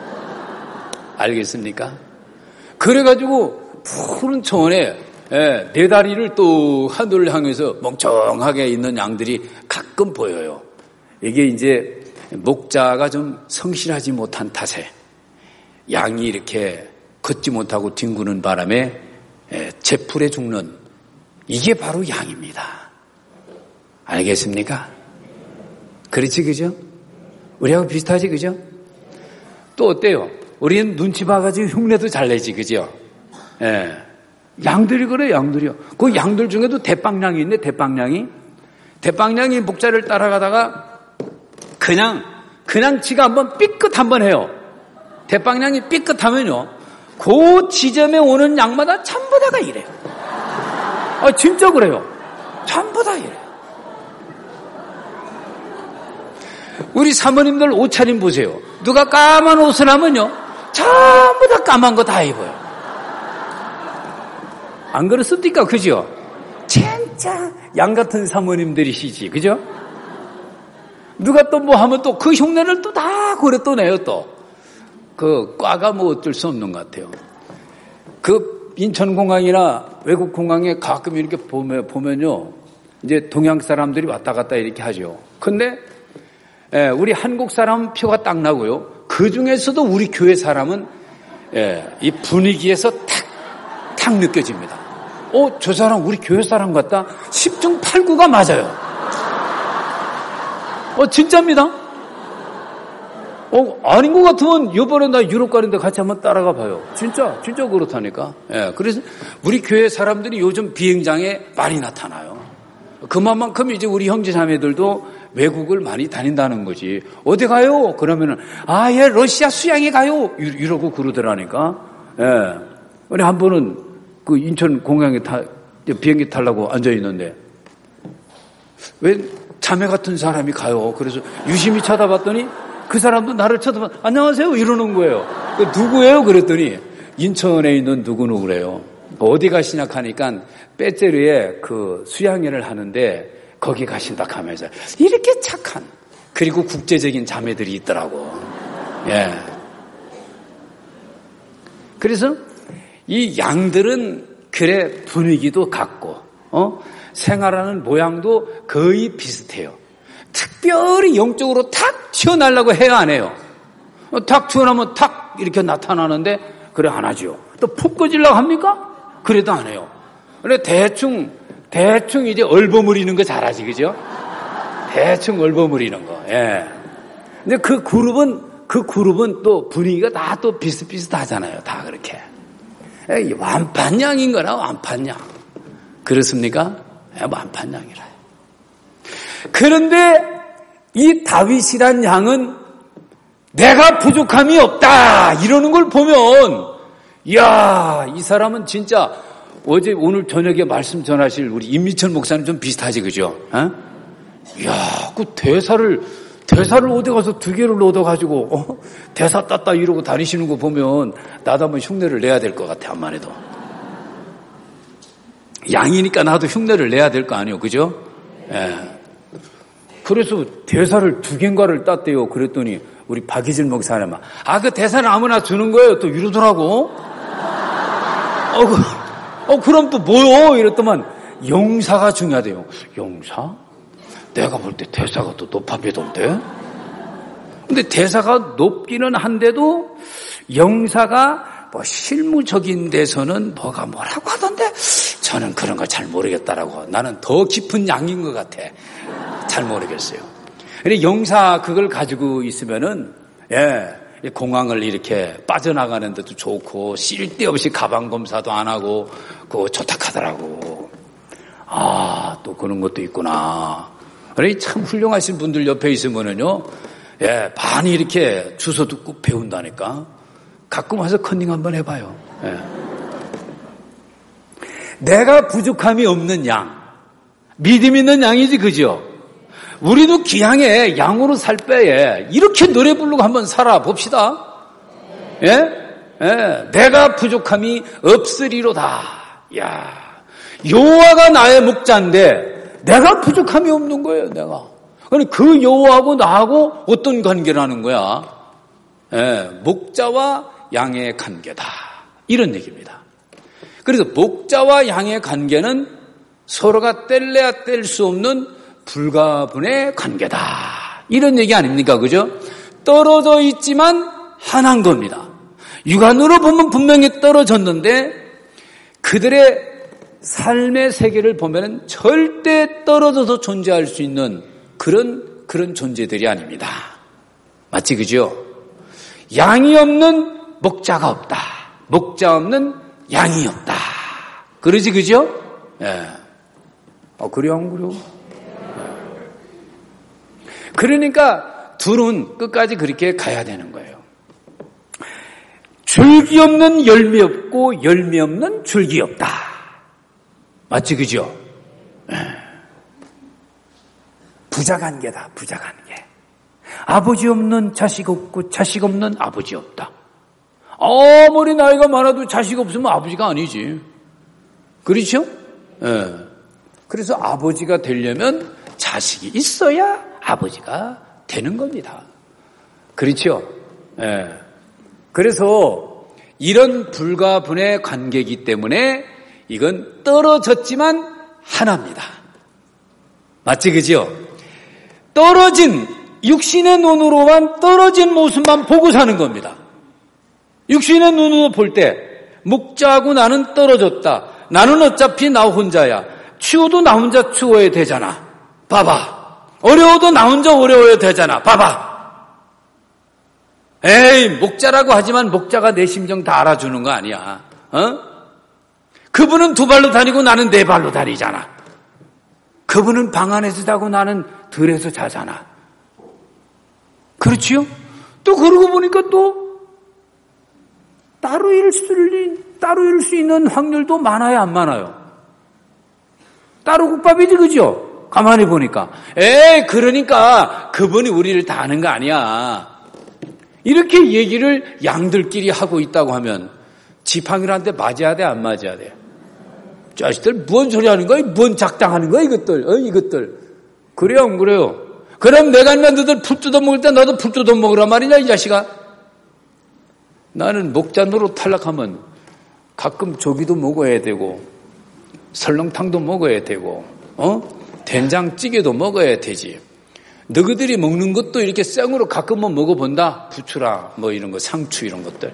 알겠습니까? 그래가지고, 푸른 초원에, 네 다리를 또 하늘을 향해서 멍청하게 있는 양들이 가끔 보여요. 이게 이제, 목자가 좀 성실하지 못한 탓에, 양이 이렇게 걷지 못하고 뒹구는 바람에, 재풀에 죽는, 이게 바로 양입니다. 알겠습니까? 그렇지, 그죠? 우리하고 비슷하지, 그죠? 또 어때요? 우리는 눈치 봐가지고 흉내도 잘 내지, 그죠? 양들이 그래, 양들이요. 그 양들 중에도 대빵량이 있네, 대빵량이. 대빵량이 목자를 따라가다가 그냥 지가 한번 삐끗 한번 해요. 대빵량이 삐끗하면요. 그 지점에 오는 양마다 전부 다가 이래요. 진짜 그래요. 전부 다 이래요. 우리 사모님들 옷차림 보세요. 누가 까만 옷을 하면요. 전부 다 까만 거 다 입어요. 안 그렇습니까? 그죠? 진짜 양 같은 사모님들이시지. 그죠? 누가 또 뭐 하면 또 그 흉내를 또 다 그래 또 내요 또. 그 과가 뭐 어쩔 수 없는 것 같아요. 그 인천공항이나 외국공항에 가끔 이렇게 보면요. 이제 동양 사람들이 왔다 갔다 이렇게 하죠. 근데 우리 한국 사람은 표가 딱 나고요. 그 중에서도 우리 교회 사람은 이 분위기에서 탁 느껴집니다. 저 사람 우리 교회 사람 같다. 10중 8구가 맞아요. 진짜입니다. 아닌 것 같으면 이번에 나 유럽 가는데 같이 한번 따라가 봐요. 진짜 그렇다니까. 그래서 우리 교회 사람들이 요즘 비행장에 많이 나타나요. 그만큼 이제 우리 형제 자매들도 외국을 많이 다닌다는 거지. 어디 가요? 그러면은 러시아 수양에 가요. 이러고 그러더라니까. 우리 한 번은 그 인천 공항에 비행기 타려고 앉아 있는데 왜 자매 같은 사람이 가요? 그래서 유심히 쳐다봤더니 그 사람도 나를 쳐다봐 안녕하세요 이러는 거예요. 누구예요? 그랬더니 인천에 있는 누구래요. 어디 가시냐 하니까 빼째르에 그 수양회를 하는데 거기 가신다 하면서 이렇게 착한 그리고 국제적인 자매들이 있더라고. 그래서 이 양들은 그래 분위기도 같고 생활하는 모양도 거의 비슷해요. 특별히 영적으로 탁 튀어나려고 해야 안 해요. 탁 튀어나오면 탁 이렇게 나타나는데 그래 안 하죠. 또 푹 꺼지려고 합니까? 그래도 안 해요. 그래 대충 이제 얼버무리는 거 잘하지, 그죠? 대충 얼버무리는 거. 근데 그 그룹은 또 분위기가 다 또 비슷비슷하잖아요. 다 그렇게. 완판양인 거나 완판양. 그렇습니까? 완판양이라. 그런데 이 다윗이란 양은 내가 부족함이 없다 이러는 걸 보면 이야 이 사람은 진짜 오늘 저녁에 말씀 전하실 우리 임미철 목사님 좀 비슷하지 그죠? 이야 그 대사를 어디 가서 2개를 얻어가지고 대사 땄다 이러고 다니시는 거 보면 나도 한번 흉내를 내야 될 것 같아. 암만 해도 양이니까 나도 흉내를 내야 될 거 아니에요, 그죠? 그래서 대사를 2개인가를 땄대요. 그랬더니 우리 박희질 목사님 그 대사는 아무나 주는 거예요. 또 이러더라고. 그럼 또 뭐요? 이랬더만 영사가 중요하대요. 영사? 내가 볼 때 대사가 또 높아 보이던데. 근데 대사가 높기는 한데도 영사가 뭐 실무적인 데서는 뭐라고 하던데 저는 그런 걸 잘 모르겠다라고. 나는 더 깊은 양인 것 같아. 잘 모르겠어요. 근데 영사 그걸 가지고 있으면은 공항을 이렇게 빠져나가는 데도 좋고 쓸데없이 가방 검사도 안 하고 그거 좋다 하더라고. 또 그런 것도 있구나. 그래 참 훌륭하신 분들 옆에 있으면은요. 많이 이렇게 주워 듣고 배운다니까. 가끔 와서 컨닝 한번 해봐요. 내가 부족함이 없는 양. 믿음 있는 양이지 그죠? 우리도 기양에 양으로 살 빼에 이렇게 노래 부르고 한번 살아봅시다. 내가 부족함이 없으리로다. 야, 여호와가 나의 목자인데 내가 부족함이 없는 거예요, 내가. 그 여호와하고 나하고 어떤 관계라는 거야? 목자와 양의 관계다. 이런 얘기입니다. 그래서 목자와 양의 관계는 서로가 뗄래야 뗄 수 없는 불가분의 관계다. 이런 얘기 아닙니까? 그죠? 떨어져 있지만 하나인 겁니다. 육안으로 보면 분명히 떨어졌는데 그들의 삶의 세계를 보면 절대 떨어져서 존재할 수 있는 그런 존재들이 아닙니다. 맞지, 그죠? 양이 없는 목자가 없다. 목자 없는 양이 없다. 그러지, 그죠? 예. 그래요, 안 그래요? 그러니까 둘은 끝까지 그렇게 가야 되는 거예요. 줄기 없는 열매 없고 열매 없는 줄기 없다. 맞지, 그죠? 부자관계다, 부자관계. 아버지 없는 자식 없고 자식 없는 아버지 없다. 아무리 나이가 많아도 자식 없으면 아버지가 아니지. 그렇죠? 그래서 아버지가 되려면 자식이 있어야 아버지가 되는 겁니다. 그렇죠? 그래서 이런 불가분의 관계이기 때문에 이건 떨어졌지만 하나입니다. 맞지, 그죠? 떨어진 육신의 눈으로만 떨어진 모습만 보고 사는 겁니다. 육신의 눈으로 볼 때 목자하고 나는 떨어졌다. 나는 어차피 나 혼자야. 추워도 나 혼자 추워야 되잖아. 봐봐. 어려워도 나 혼자 어려워야 되잖아. 봐봐. 에이, 목자라고 하지만 목자가 내 심정 다 알아주는 거 아니야. 그분은 2발로 다니고 나는 4발로 다니잖아. 그분은 방 안에서 자고 나는 들에서 자잖아. 그렇지요? 또 그러고 보니까 또 따로 일 수 있는 확률도 많아요, 안 많아요? 따로 국밥이지, 그죠? 가만히 보니까. 그러니까 그분이 우리를 다 아는 거 아니야. 이렇게 얘기를 양들끼리 하고 있다고 하면 지팡이한테 맞아야 돼, 안 맞아야 돼? 자식들 뭔 소리 하는 거야? 뭔 작당하는 거야, 이것들? 이것들. 그래요, 안 그래요? 그럼 내가 너희들 풀 뜯어 먹을 때 너도 풀 뜯어 먹으란 말이냐, 이 자식아? 나는 목자 노릇 탈락하면 가끔 조기도 먹어야 되고 설렁탕도 먹어야 되고 된장찌개도 먹어야 되지. 너희들이 먹는 것도 이렇게 생으로 가끔은 먹어본다. 부추랑 뭐 이런 거, 상추 이런 것들.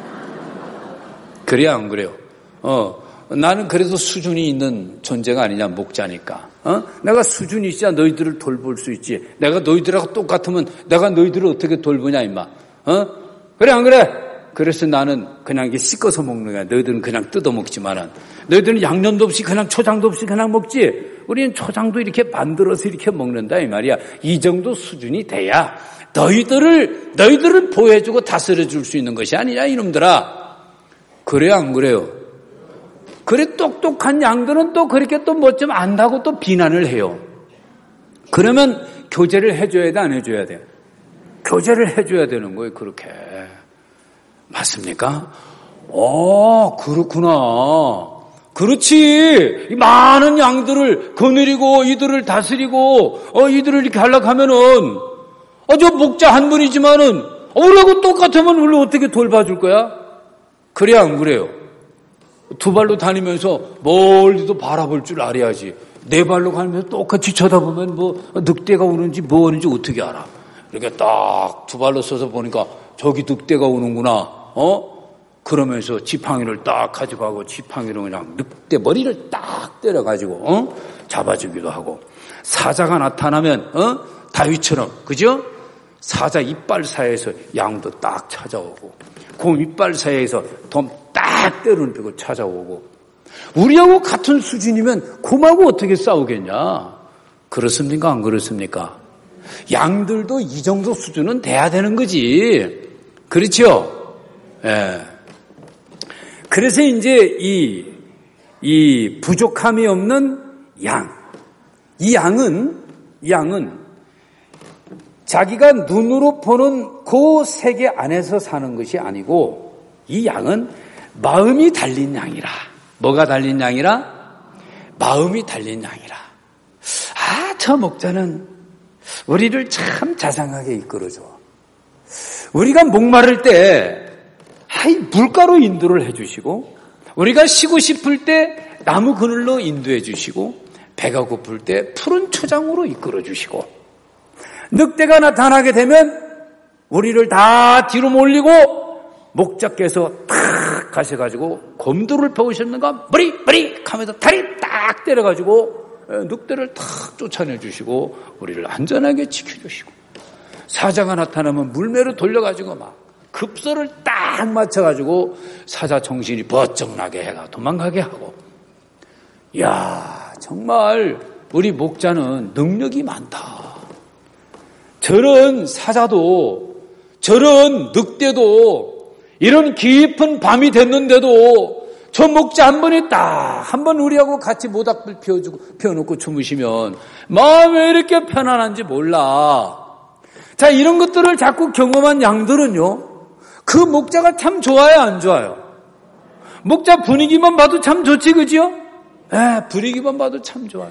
그래야 안 그래요? 나는 그래도 수준이 있는 존재가 아니냐, 목자니까. 내가 수준이 있어야 너희들을 돌볼 수 있지. 내가 너희들하고 똑같으면 내가 너희들을 어떻게 돌보냐, 임마. 그래, 안 그래? 그래서 나는 그냥 이게 씻어서 먹는 거야. 너희들은 그냥 뜯어 먹지만은. 너희들은 양념도 없이 그냥 초장도 없이 그냥 먹지. 우리는 초장도 이렇게 만들어서 이렇게 먹는다, 이 말이야. 이 정도 수준이 돼야 너희들을 보호해주고 다스려줄 수 있는 것이 아니냐, 이놈들아. 그래요, 안 그래요? 그래, 똑똑한 양들은 또 그렇게 또 뭐 좀 안다고 또 비난을 해요. 그러면 교제를 해줘야 돼, 안 해줘야 돼? 교제를 해줘야 되는 거예요, 그렇게. 맞습니까? 그렇구나. 그렇지. 이 많은 양들을 거느리고 이들을 다스리고 이들을 이렇게 하려고 하면은 저 목자 한 분이지만은 우리하고 똑같으면 우리 어떻게 돌봐줄 거야? 그래, 안 그래요? 2발로 다니면서 멀리도 바라볼 줄 알아야지. 4발로 가면서 똑같이 쳐다보면 뭐 늑대가 오는지 뭐 오는지 어떻게 알아? 이렇게 딱 2발로 서서 보니까 저기 늑대가 오는구나. 그러면서 지팡이를 딱 가져가고 지팡이로 그냥 늑대 머리를 딱 때려가지고 잡아주기도 하고, 사자가 나타나면 다윗처럼, 그죠? 사자 이빨 사이에서 양도 딱 찾아오고, 곰 이빨 사이에서 돔 딱 때려눕히고 찾아오고. 우리하고 같은 수준이면 곰하고 어떻게 싸우겠냐? 그렇습니까, 안 그렇습니까? 양들도 이 정도 수준은 돼야 되는 거지. 그렇죠? 예. 그래서 이제 이 부족함이 없는 양. 이 양은 자기가 눈으로 보는 그 세계 안에서 사는 것이 아니고 이 양은 마음이 달린 양이라. 뭐가 달린 양이라? 마음이 달린 양이라. 저 목자는 우리를 참 자상하게 이끌어줘. 우리가 목마를 때 물가로 인도를 해주시고, 우리가 쉬고 싶을 때 나무 그늘로 인도해 주시고, 배가 고플 때 푸른 초장으로 이끌어 주시고, 늑대가 나타나게 되면 우리를 다 뒤로 몰리고 목자께서 탁 가셔가지고 검도를 펴오셨는가 머리 하면서 다리 딱 때려가지고 늑대를 탁 쫓아내 주시고 우리를 안전하게 지켜주시고, 사자가 나타나면 물매로 돌려가지고 막 급소를 딱 맞춰가지고 사자 정신이 버쩍 나게 해가 도망가게 하고. 이야, 정말 우리 목자는 능력이 많다. 저런 사자도, 저런 늑대도, 이런 깊은 밤이 됐는데도 저 목자 한 번에 딱 한 번 우리하고 같이 모닥불 피워놓고 주무시면 마음이 왜 이렇게 편안한지 몰라. 자, 이런 것들을 자꾸 경험한 양들은요, 그 목자가 참 좋아요, 안 좋아요? 목자 분위기만 봐도 참 좋지, 그죠? 분위기만 봐도 참 좋아요.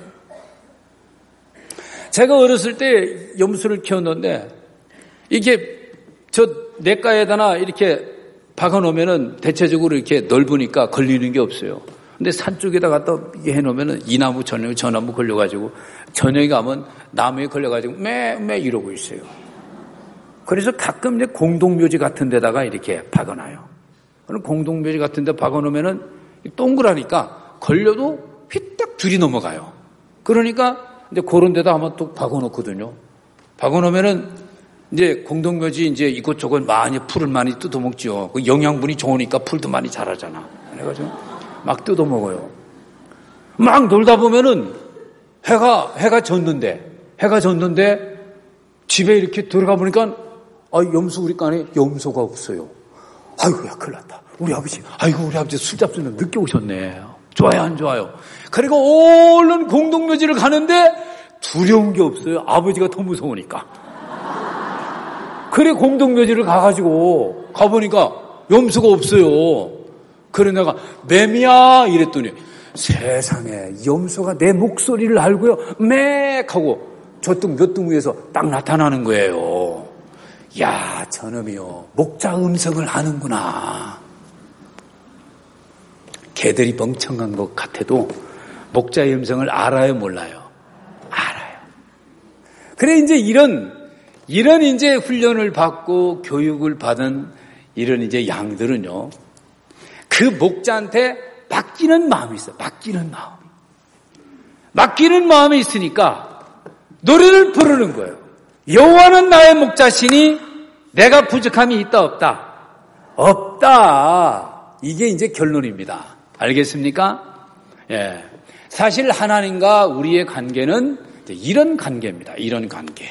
제가 어렸을 때 염소를 키웠는데, 이게 저 냇가에다가 이렇게 박아놓으면은 대체적으로 이렇게 넓으니까 걸리는 게 없어요. 근데 산 쪽에다 갖다 해놓으면은 이 나무 저 나무 걸려가지고 저녁에 가면 나무에 걸려가지고 매 이러고 있어요. 그래서 가끔 이제 공동묘지 같은 데다가 이렇게 박아놔요. 그럼 공동묘지 같은 데 박아놓으면은 동그라니까 걸려도 휘딱 줄이 넘어가요. 그러니까 이제 그런 데다 한번 또 박아놓거든요. 박아놓으면은 이제 공동묘지 이제 이곳저곳 많이 풀을 많이 뜯어먹죠. 그 영양분이 좋으니까 풀도 많이 자라잖아. 그래가지고 막 뜯어먹어요. 막 놀다 보면은 해가 졌는데 집에 이렇게 들어가 보니까 염소 우리 간에 염소가 없어요. 아이고야, 큰일 났다. 우리 아버지 술 잡수는 늦게 오셨네. 좋아요, 안 좋아요? 그리고 얼른 공동묘지를 가는데 두려운 게 없어요. 아버지가 더 무서우니까. 그래, 공동묘지를 가보니까 염소가 없어요. 그래, 내가 매미야 이랬더니 세상에 염소가 내 목소리를 알고요, 맥 하고 저쪽 몇 등 위에서 딱 나타나는 거예요. 야, 저놈이요, 목자 음성을 아는구나. 개들이 멍청한 것 같아도 목자의 음성을 알아요, 몰라요? 알아요. 그래, 이제 이런 이제 훈련을 받고 교육을 받은 이런 이제 양들은요, 그 목자한테 맡기는 마음이 있어요. 맡기는 마음이 있으니까 노래를 부르는 거예요. 여호와는 나의 목자시니 내가 부족함이 있다 없다? 없다. 이게 이제 결론입니다. 알겠습니까? 예. 사실 하나님과 우리의 관계는 이런 관계입니다. 이런 관계.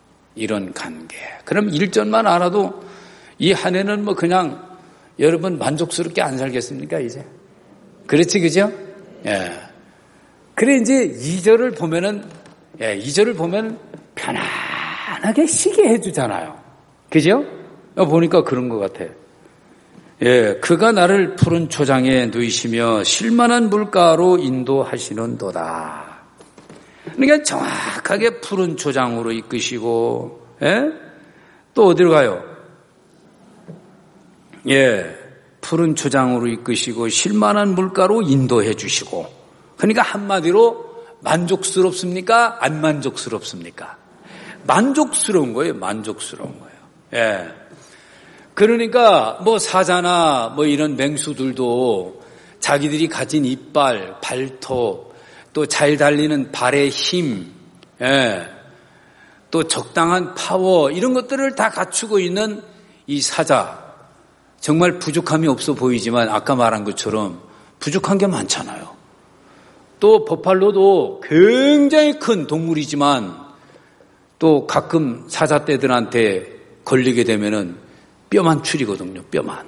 그럼 1절만 알아도 이 한 해는 뭐 그냥 여러분 만족스럽게 안 살겠습니까, 이제? 그렇지, 그죠? 예. 그래, 이제 2절을 보면은, 2절을 보면 편안하게 쉬게 해주잖아요. 그죠? 보니까 그런 것 같아. 예, 그가 나를 푸른 초장에 누이시며 쉴만한 물가로 인도하시는도다. 그러니까 정확하게 푸른 초장으로 이끄시고, 또 어디로 가요? 푸른 초장으로 이끄시고 쉴만한 물가로 인도해 주시고. 그러니까 한마디로 만족스럽습니까? 안 만족스럽습니까? 만족스러운 거예요. 그러니까 뭐 사자나 뭐 이런 맹수들도 자기들이 가진 이빨, 발톱, 또 잘 달리는 발의 힘, 또 적당한 파워, 이런 것들을 다 갖추고 있는 이 사자, 정말 부족함이 없어 보이지만 아까 말한 것처럼 부족한 게 많잖아요. 또 버팔로도 굉장히 큰 동물이지만 또 가끔 사자떼들한테 걸리게 되면은 뼈만 추리거든요. 뼈만.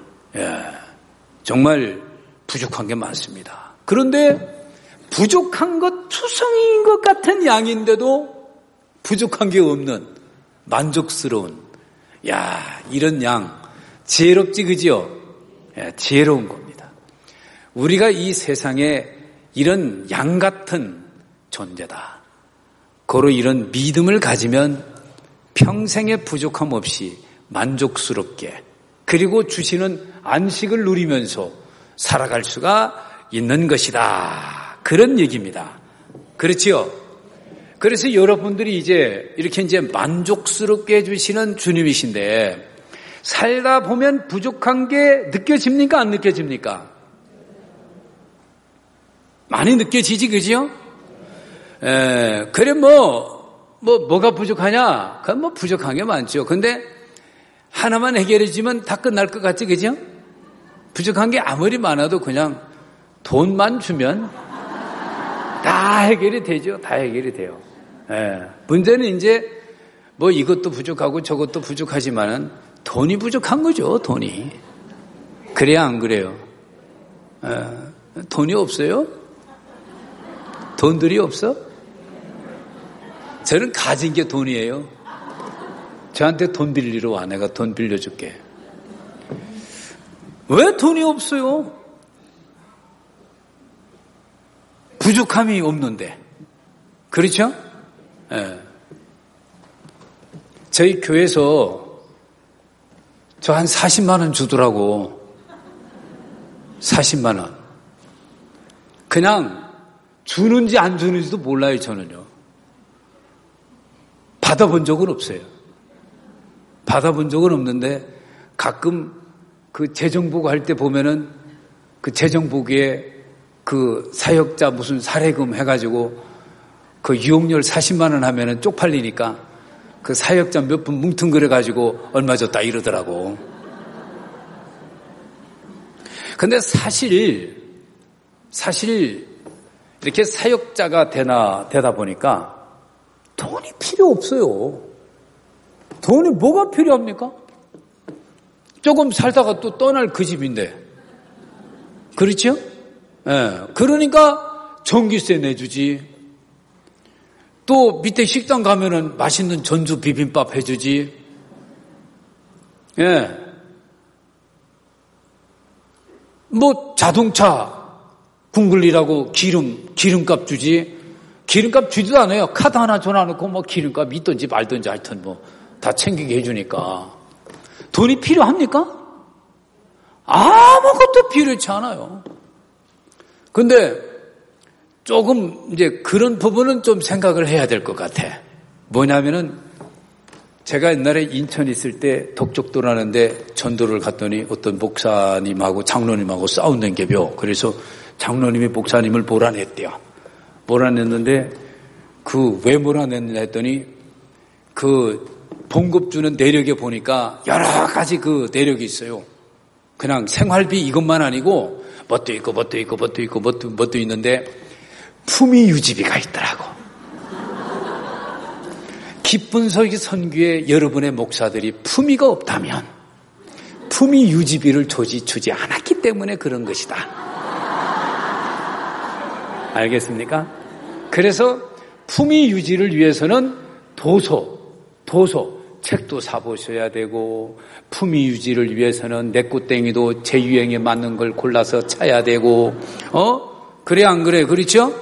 정말 부족한 게 많습니다. 그런데 부족한 것 투성이인 것 같은 양인데도 부족한 게 없는 만족스러운, 이런 양 지혜롭지, 그지요? 지혜로운 겁니다. 우리가 이 세상에 이런 양 같은 존재다. 고로 이런 믿음을 가지면 평생의 부족함 없이 만족스럽게 그리고 주시는 안식을 누리면서 살아갈 수가 있는 것이다. 그런 얘기입니다. 그렇지요? 그래서 여러분들이 이렇게 만족스럽게 해주시는 주님이신데 살다 보면 부족한 게 느껴집니까? 안 느껴집니까? 많이 느껴지지, 그죠? 그래, 뭐가 부족하냐? 그건 부족한 게 많죠. 근데 하나만 해결해주면 다 끝날 것 같지, 그죠? 부족한 게 아무리 많아도 그냥 돈만 주면 다 해결이 되죠. 다 해결이 돼요. 문제는 이것도 부족하고 저것도 부족하지만은 돈이 부족한 거죠, 돈이. 그래야 안 그래요? 돈이 없어요? 돈들이 없어? 저는 가진 게 돈이에요. 저한테 돈 빌리러 와. 내가 돈 빌려줄게. 왜 돈이 없어요? 부족함이 없는데. 그렇죠? 저희 교회에서 저 한 40만 원 주더라고. 40만 원. 그냥 주는지 안 주는지도 몰라요, 저는요. 받아본 적은 없어요. 받아본 적은 없는데 가끔 그 재정보고 할 때 보면은 그 재정보기에 그 사역자 무슨 사례금 해가지고 그 유혹률 40만 원 하면은 쪽팔리니까 그 사역자 몇 분 뭉뚱그려가지고 얼마 줬다 이러더라고. 근데 사실 이렇게 사역자가 되다 보니까 돈이 필요 없어요. 돈이 뭐가 필요합니까? 조금 살다가 또 떠날 그 집인데. 그렇죠? 그러니까 전기세 내주지. 또 밑에 식당 가면은 맛있는 전주 비빔밥 해주지. 자동차 궁글리라고 기름값 주지. 기름값 주지도 않아요. 카드 하나 전화놓고 기름값 있든지 말든지 하여튼 다 챙기게 해주니까. 돈이 필요합니까? 아무것도 필요치 않아요. 근데 조금 그런 부분은 좀 생각을 해야 될 것 같아. 뭐냐면은 제가 옛날에 인천 있을 때 독촉도를 하는데 전도를 갔더니 어떤 목사님하고 장로님하고 싸우는 게요. 그래서 장로님이 목사님을 몰아냈대요. 몰아냈는데 왜 몰아냈느냐 했더니 그 봉급 주는 내력에 보니까 여러 가지 그 내력이 있어요. 그냥 생활비 이것만 아니고 뭣도 있고 있는데 품위 유지비가 있더라고. 기쁜 소식 선교에 여러분의 목사들이 품위가 없다면 품위 유지비를 주지 않았기 때문에 그런 것이다. 알겠습니까? 그래서 품위 유지를 위해서는 도서 책도 사보셔야 되고, 품위 유지를 위해서는 내꽃땡이도 제 유행에 맞는 걸 골라서 차야 되고, 그래 안 그래? 그렇죠?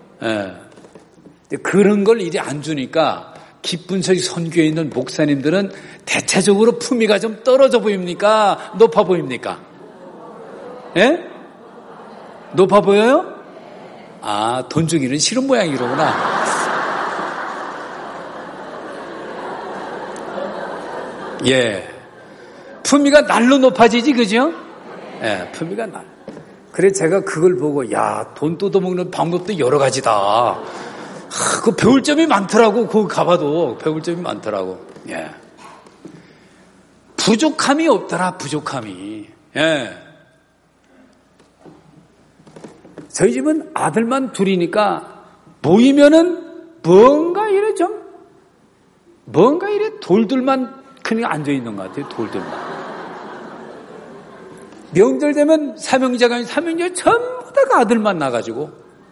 그런 걸 이제 안 주니까 기쁜 소식 선교에 있는 목사님들은 대체적으로 품위가 좀 떨어져 보입니까? 높아 보입니까? 높아 보여요? 돈 주기는 싫은 모양이로구나. 품위가 날로 높아지지, 그죠? 품위가 날. 그래, 제가 그걸 보고, 돈 뜯어먹는 방법도 여러 가지다. 그 배울 점이 많더라고. 거기 가봐도 배울 점이 많더라고. 부족함이 없더라, 부족함이. 저희 집은 아들만 둘이니까 모이면은 뭔가 이래 돌들만 그냥 앉아있는 것 같아요, 돌들만. 명절 되면 삼형제가 전부 다가 아들만 나가지고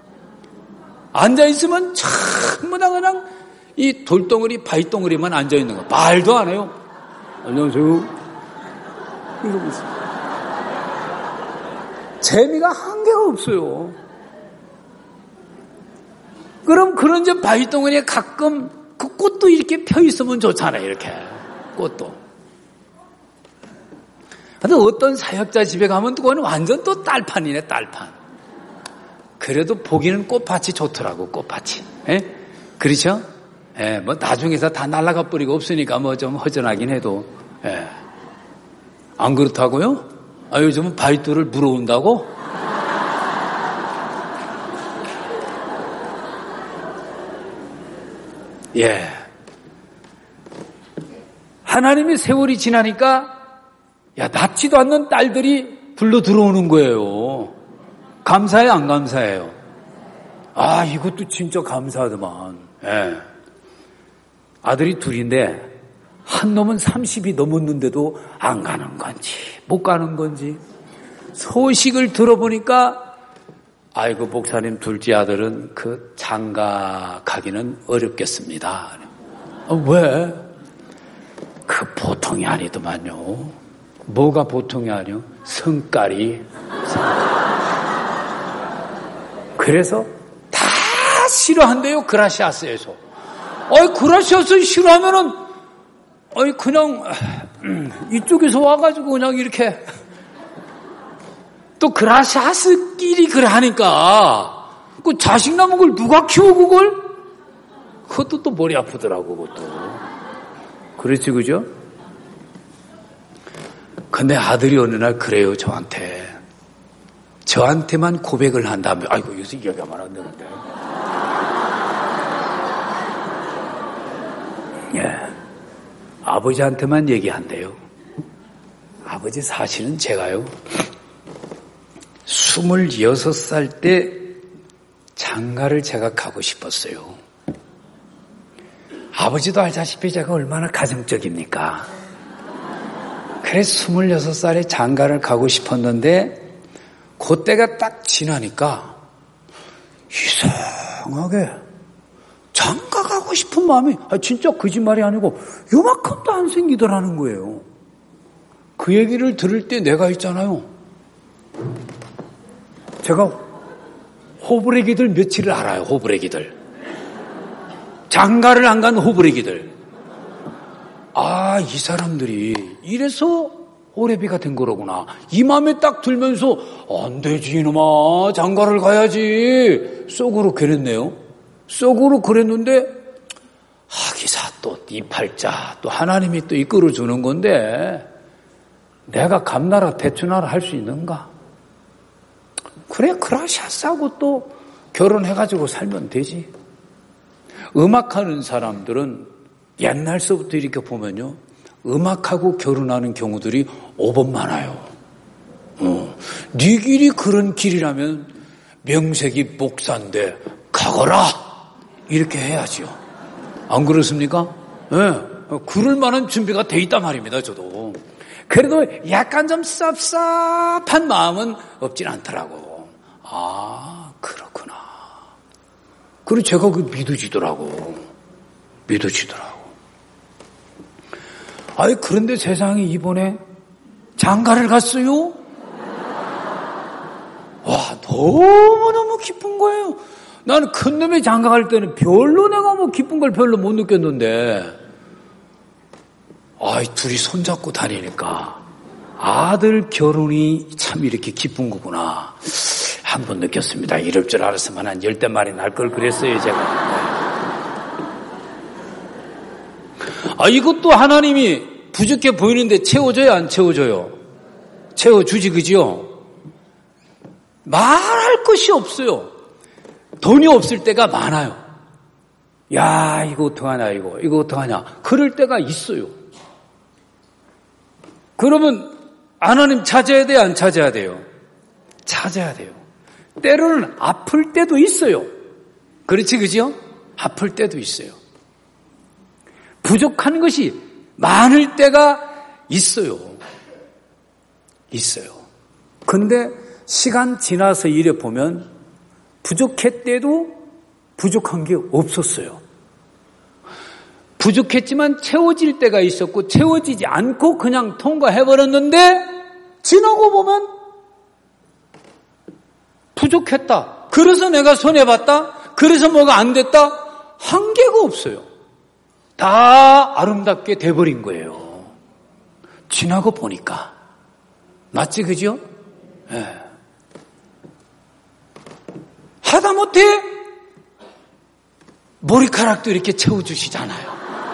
앉아있으면 전부 다 그냥 이 돌덩어리, 바위덩어리만 앉아있는 거. 말도 안 해요. 안녕하세요. 이러고 있어요. 재미가 한계가 없어요. 그럼 그런 저 바위덩어리에 가끔 그 꽃도 이렇게 펴 있으면 좋잖아요. 이렇게 꽃도. 근데 어떤 사역자 집에 가면 그거는 완전 또 딸판이네, 딸판. 그래도 보기는 꽃밭이 좋더라고, 꽃밭이. 예? 그렇죠? 예, 뭐 나중에서 다 날아가 버리고 없으니까 뭐 좀 허전하긴 해도. 예. 안 그렇다고요? 아, 요즘은 바위돌을 물어온다고? 예. 하나님이 세월이 지나니까 야, 낳지도 않는 딸들이 불러 들어오는 거예요. 감사해요, 안 감사해요? 아, 이것도 진짜 감사하더만. 예. 아들이 둘인데 한 놈은 30이 넘었는데도 안 가는 건지 못 가는 건지 소식을 들어보니까 아이고 목사님 둘째 아들은 그 장가 가기는 어렵겠습니다. 왜? 그 보통이 아니더만요. 뭐가 보통이 아니요? 성깔이. 그래서 다 싫어한대요. 그라시아스에서. 그라시아스 싫어하면은 그냥 이쪽에서 와가지고 그냥 이렇게 또 그라시아스끼리 그래 하니까 그 자식 낳은 걸 누가 키워 그걸? 그것도 또 머리 아프더라고 그것도. 그렇지 그죠? 근데 아들이 어느 날 그래요 저한테만 고백을 한다며. 아이고 여기서 얘기하면 안 되는데. 예, 아버지한테만 얘기한대요. 아버지 사실은 제가요 26살 때 장가를 제가 가고 싶었어요. 아버지도 알다시피 제가 얼마나 가정적입니까? 그래서 26살에 장가를 가고 싶었는데 그때가 딱 지나니까 이상하게 장가 가고 싶은 마음이 진짜 거짓말이 아니고 요만큼도 안 생기더라는 거예요. 그 얘기를 들을 때 내가 있잖아요. 제가 호부래기들 며칠을 알아요. 호부래기들. 장가를 안 간 호부래기들. 아, 이 사람들이 이래서 호래비가 된 거로구나. 이 마음에 딱 들면서 안 되지 이놈아 장가를 가야지. 속으로 그랬네요. 속으로 그랬는데 하기사 또 이 팔자 또 하나님이 또 이끌어주는 건데 내가 감나라 대추나라 할 수 있는가? 그래 그라시아스하고 또 결혼해가지고 살면 되지. 음악하는 사람들은 옛날서부터 이렇게 보면요 음악하고 결혼하는 경우들이 5번 많아요. 네 길이 그런 길이라면 명색이 목사인데 가거라 이렇게 해야죠. 안 그렇습니까? 네. 그럴 만한 준비가 돼 있단 말입니다. 저도. 그래도 약간 좀 쌉쌉한 마음은 없진 않더라고. 아 그렇구나. 그리고 제가 그 믿어지더라고. 아니 그런데 세상에 이번에 장가를 갔어요. 와 너무너무 기쁜 거예요. 나는 큰 놈이 장가 갈 때는 별로 내가 뭐 기쁜 걸 별로 못 느꼈는데 둘이 손잡고 다니니까 아들 결혼이 참 이렇게 기쁜 거구나 한 번 느꼈습니다. 이럴 줄 알았으면 한 10대말이 날 걸 그랬어요 제가. 이것도 하나님이 부족해 보이는데 채워줘요 안 채워줘요? 채워주지 그지요? 말할 것이 없어요. 돈이 없을 때가 많아요. 야 이거 어떡하냐 이거 어떡하냐 그럴 때가 있어요. 그러면 하나님 찾아야 돼요 안 찾아야 돼요? 찾아야 돼요. 때로는 아플 때도 있어요. 그렇지 그죠? 아플 때도 있어요. 부족한 것이 많을 때가 있어요. 근데 시간 지나서 이래 보면 부족했대도 부족한 게 없었어요. 부족했지만 채워질 때가 있었고 채워지지 않고 그냥 통과해버렸는데 지나고 보면 부족했다. 그래서 내가 손해봤다. 그래서 뭐가 안 됐다. 한계가 없어요. 다 아름답게 돼버린 거예요. 지나고 보니까. 맞지, 그죠? 예. 하다못해 머리카락도 이렇게 채워주시잖아요.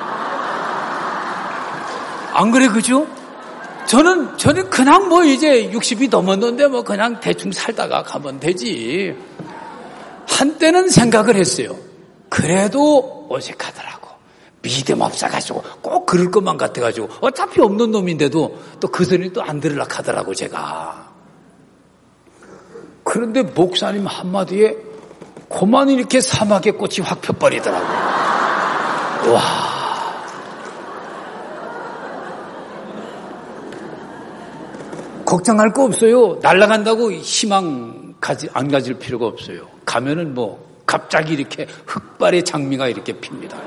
안 그래, 그죠? 저는 그냥 뭐 이제 60이 넘었는데 뭐 그냥 대충 살다가 가면 되지. 한때는 생각을 했어요. 그래도 어색하더라고. 믿음 없어가지고 꼭 그럴 것만 같아가지고 어차피 없는 놈인데도 또 그 소리 또 안 들으려고 하더라고, 제가. 그런데 목사님 한마디에 그만 이렇게 사막의 꽃이 확 펴버리더라고. 와. 걱정할 거 없어요. 날아간다고 희망 안 가질 필요가 없어요. 가면은 뭐 갑자기 이렇게 흑발의 장미가 이렇게 핍니다.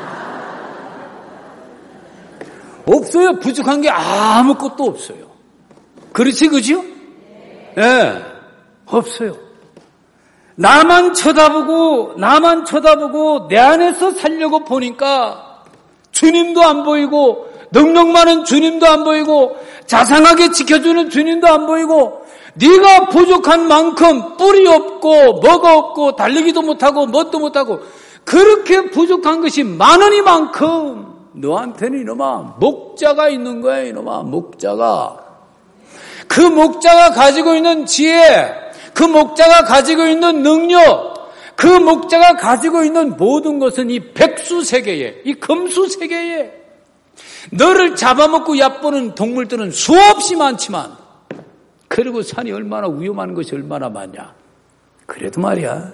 없어요. 부족한 게 아무것도 없어요. 그렇지, 그죠? 예, 네, 없어요. 나만 쳐다보고 내 안에서 살려고 보니까 주님도 안 보이고 능력 많은 주님도 안 보이고 자상하게 지켜주는 주님도 안 보이고 네가 부족한 만큼 뿔이 없고 뭐가 없고 달리기도 못하고 뭣도 못하고 그렇게 부족한 것이 많으니만큼 너한테는 이놈아 목자가 있는 거야. 이놈아 목자가. 그 목자가 가지고 있는 지혜, 그 목자가 가지고 있는 능력, 그 목자가 가지고 있는 모든 것은 이 백수세계에, 이 금수세계에 너를 잡아먹고 얕보는 동물들은 수없이 많지만 그리고 산이 얼마나 위험한 것이 얼마나 많냐. 그래도 말이야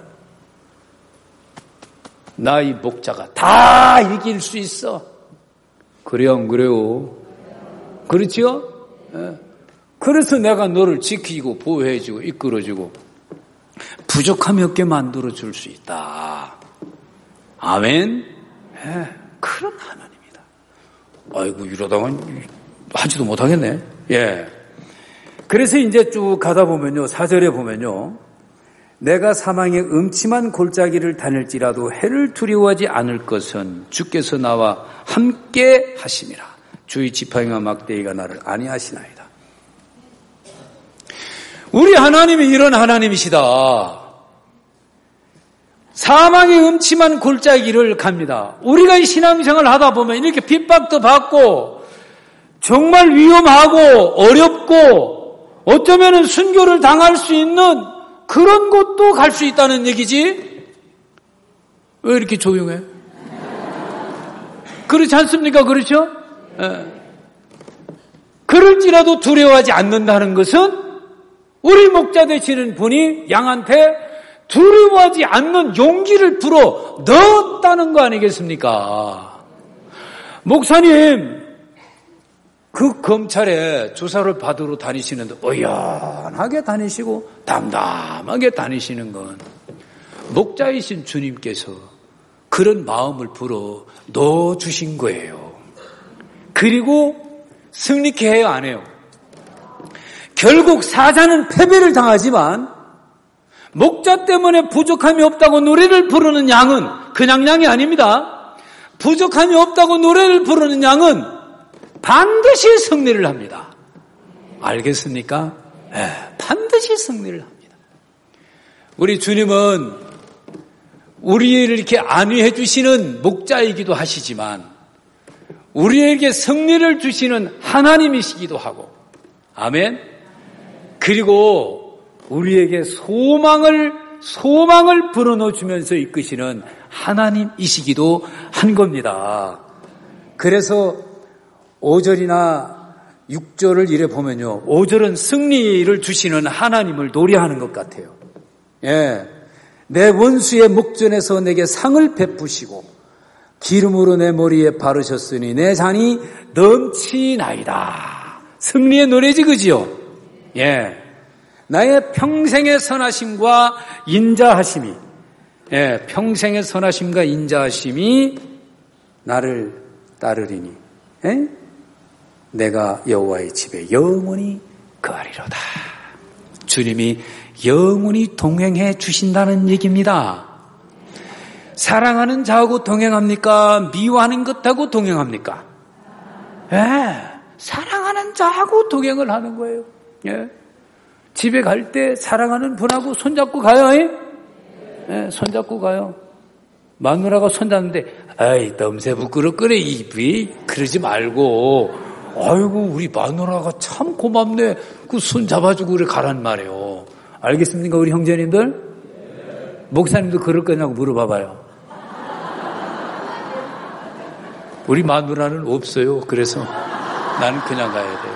나 이 목자가 다 이길 수 있어. 그래요 안 그래요? 그렇죠? 예. 그래서 내가 너를 지키고 보호해주고 이끌어주고 부족함이 없게 만들어줄 수 있다. 아멘. 예. 그런 하나님이다. 아이고 이러다간 하지도 못하겠네. 예. 그래서 이제 쭉 가다 보면요. 4절에 보면요. 내가 사망의 음침한 골짜기를 다닐지라도 해를 두려워하지 않을 것은 주께서 나와 함께 하심이라. 주의 지팡이와 막대기가 나를 안위하시나이다. 우리 하나님이 이런 하나님이시다. 사망의 음침한 골짜기를 갑니다. 우리가 이 신앙생활을 하다 보면 이렇게 핍박도 받고 정말 위험하고 어렵고 어쩌면 순교를 당할 수 있는 그런 곳도 갈 수 있다는 얘기지. 왜 이렇게 조용해? 그렇지 않습니까? 그렇죠? 예. 그럴지라도 두려워하지 않는다는 것은 우리 목자 되시는 분이 양한테 두려워하지 않는 용기를 불어 넣었다는 거 아니겠습니까? 목사님, 그 검찰에 조사를 받으러 다니시는데 의연하게 다니시고 담담하게 다니시는 건 목자이신 주님께서 그런 마음을 불어 넣어주신 거예요. 그리고 승리케 해요, 안 해요? 결국 사자는 패배를 당하지만 목자 때문에 부족함이 없다고 노래를 부르는 양은 그냥 양이 아닙니다. 부족함이 없다고 노래를 부르는 양은 반드시 승리를 합니다. 알겠습니까? 네, 반드시 승리를 합니다. 우리 주님은 우리를 이렇게 안위해 주시는 목자이기도 하시지만 우리에게 승리를 주시는 하나님이시기도 하고, 아멘. 그리고 우리에게 소망을 불어넣어 주면서 이끄시는 하나님이시기도 한 겁니다. 그래서 5절이나 6절을 이래 보면요. 5절은 승리를 주시는 하나님을 노래하는 것 같아요. 예. 내 원수의 목전에서 내게 상을 베푸시고 기름으로 내 머리에 바르셨으니 내 잔이 넘치나이다. 승리의 노래지, 그지요? 예. 나의 평생의 선하심과 인자하심이, 예, 평생의 선하심과 인자하심이 나를 따르리니, 예? 내가 여호와의 집에 영원히 거하리로다. 주님이 영원히 동행해 주신다는 얘기입니다. 사랑하는 자하고 동행합니까? 미워하는 것하고 동행합니까? 사랑하는 자하고 동행을 하는 거예요. 집에 갈 때 사랑하는 분하고 손잡고 가요. 손잡고 가요. 마누라가 손잡는데 아이 덤새 부끄럽거래 입이 그러지 말고 아이고 우리 마누라가 참 고맙네 그 손 잡아주고 그래 가란 말이에요. 알겠습니까 우리 형제님들? 목사님도 그럴 거냐고 물어봐봐요. 우리 마누라는 없어요. 그래서 나는 그냥 가야 돼요.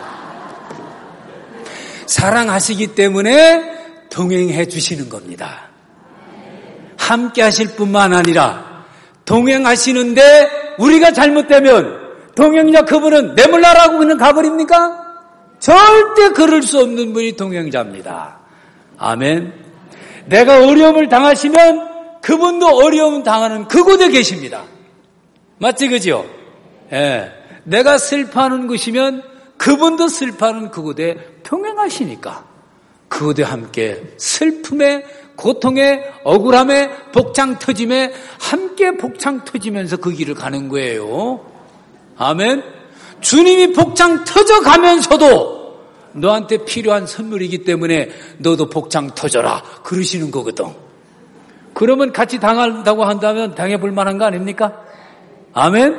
사랑하시기 때문에 동행해 주시는 겁니다. 함께 하실 뿐만 아니라 동행하시는데 우리가 잘못되면 동행자 그분은 내몰라라고 그냥 가버립니까? 절대 그럴 수 없는 분이 동행자입니다. 아멘. 내가 어려움을 당하시면 그분도 어려움 당하는 그곳에 계십니다. 맞지 그죠? 내가 슬퍼하는 곳이면 그분도 슬퍼하는 그곳에 동행하시니까 그곳에 함께 슬픔에 고통에 억울함에 복창 터짐에 함께 복창 터지면서 그 길을 가는 거예요. 아멘. 주님이 복창 터져가면서도 너한테 필요한 선물이기 때문에 너도 복창 터져라 그러시는 거거든. 그러면 같이 당한다고 한다면 당해볼 만한 거 아닙니까? 아멘.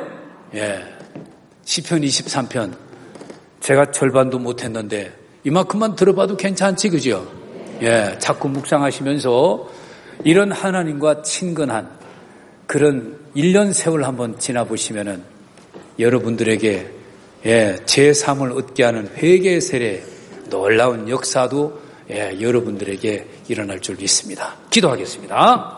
시편 23편 제가 절반도 못했는데 이만큼만 들어봐도 괜찮지 그죠? 자꾸 묵상하시면서 이런 하나님과 친근한 그런 1년 세월 한번 지나보시면은 여러분들에게 제 삶을 얻게 하는 회개의 세례 놀라운 역사도 여러분들에게 일어날 줄 믿습니다. 기도하겠습니다.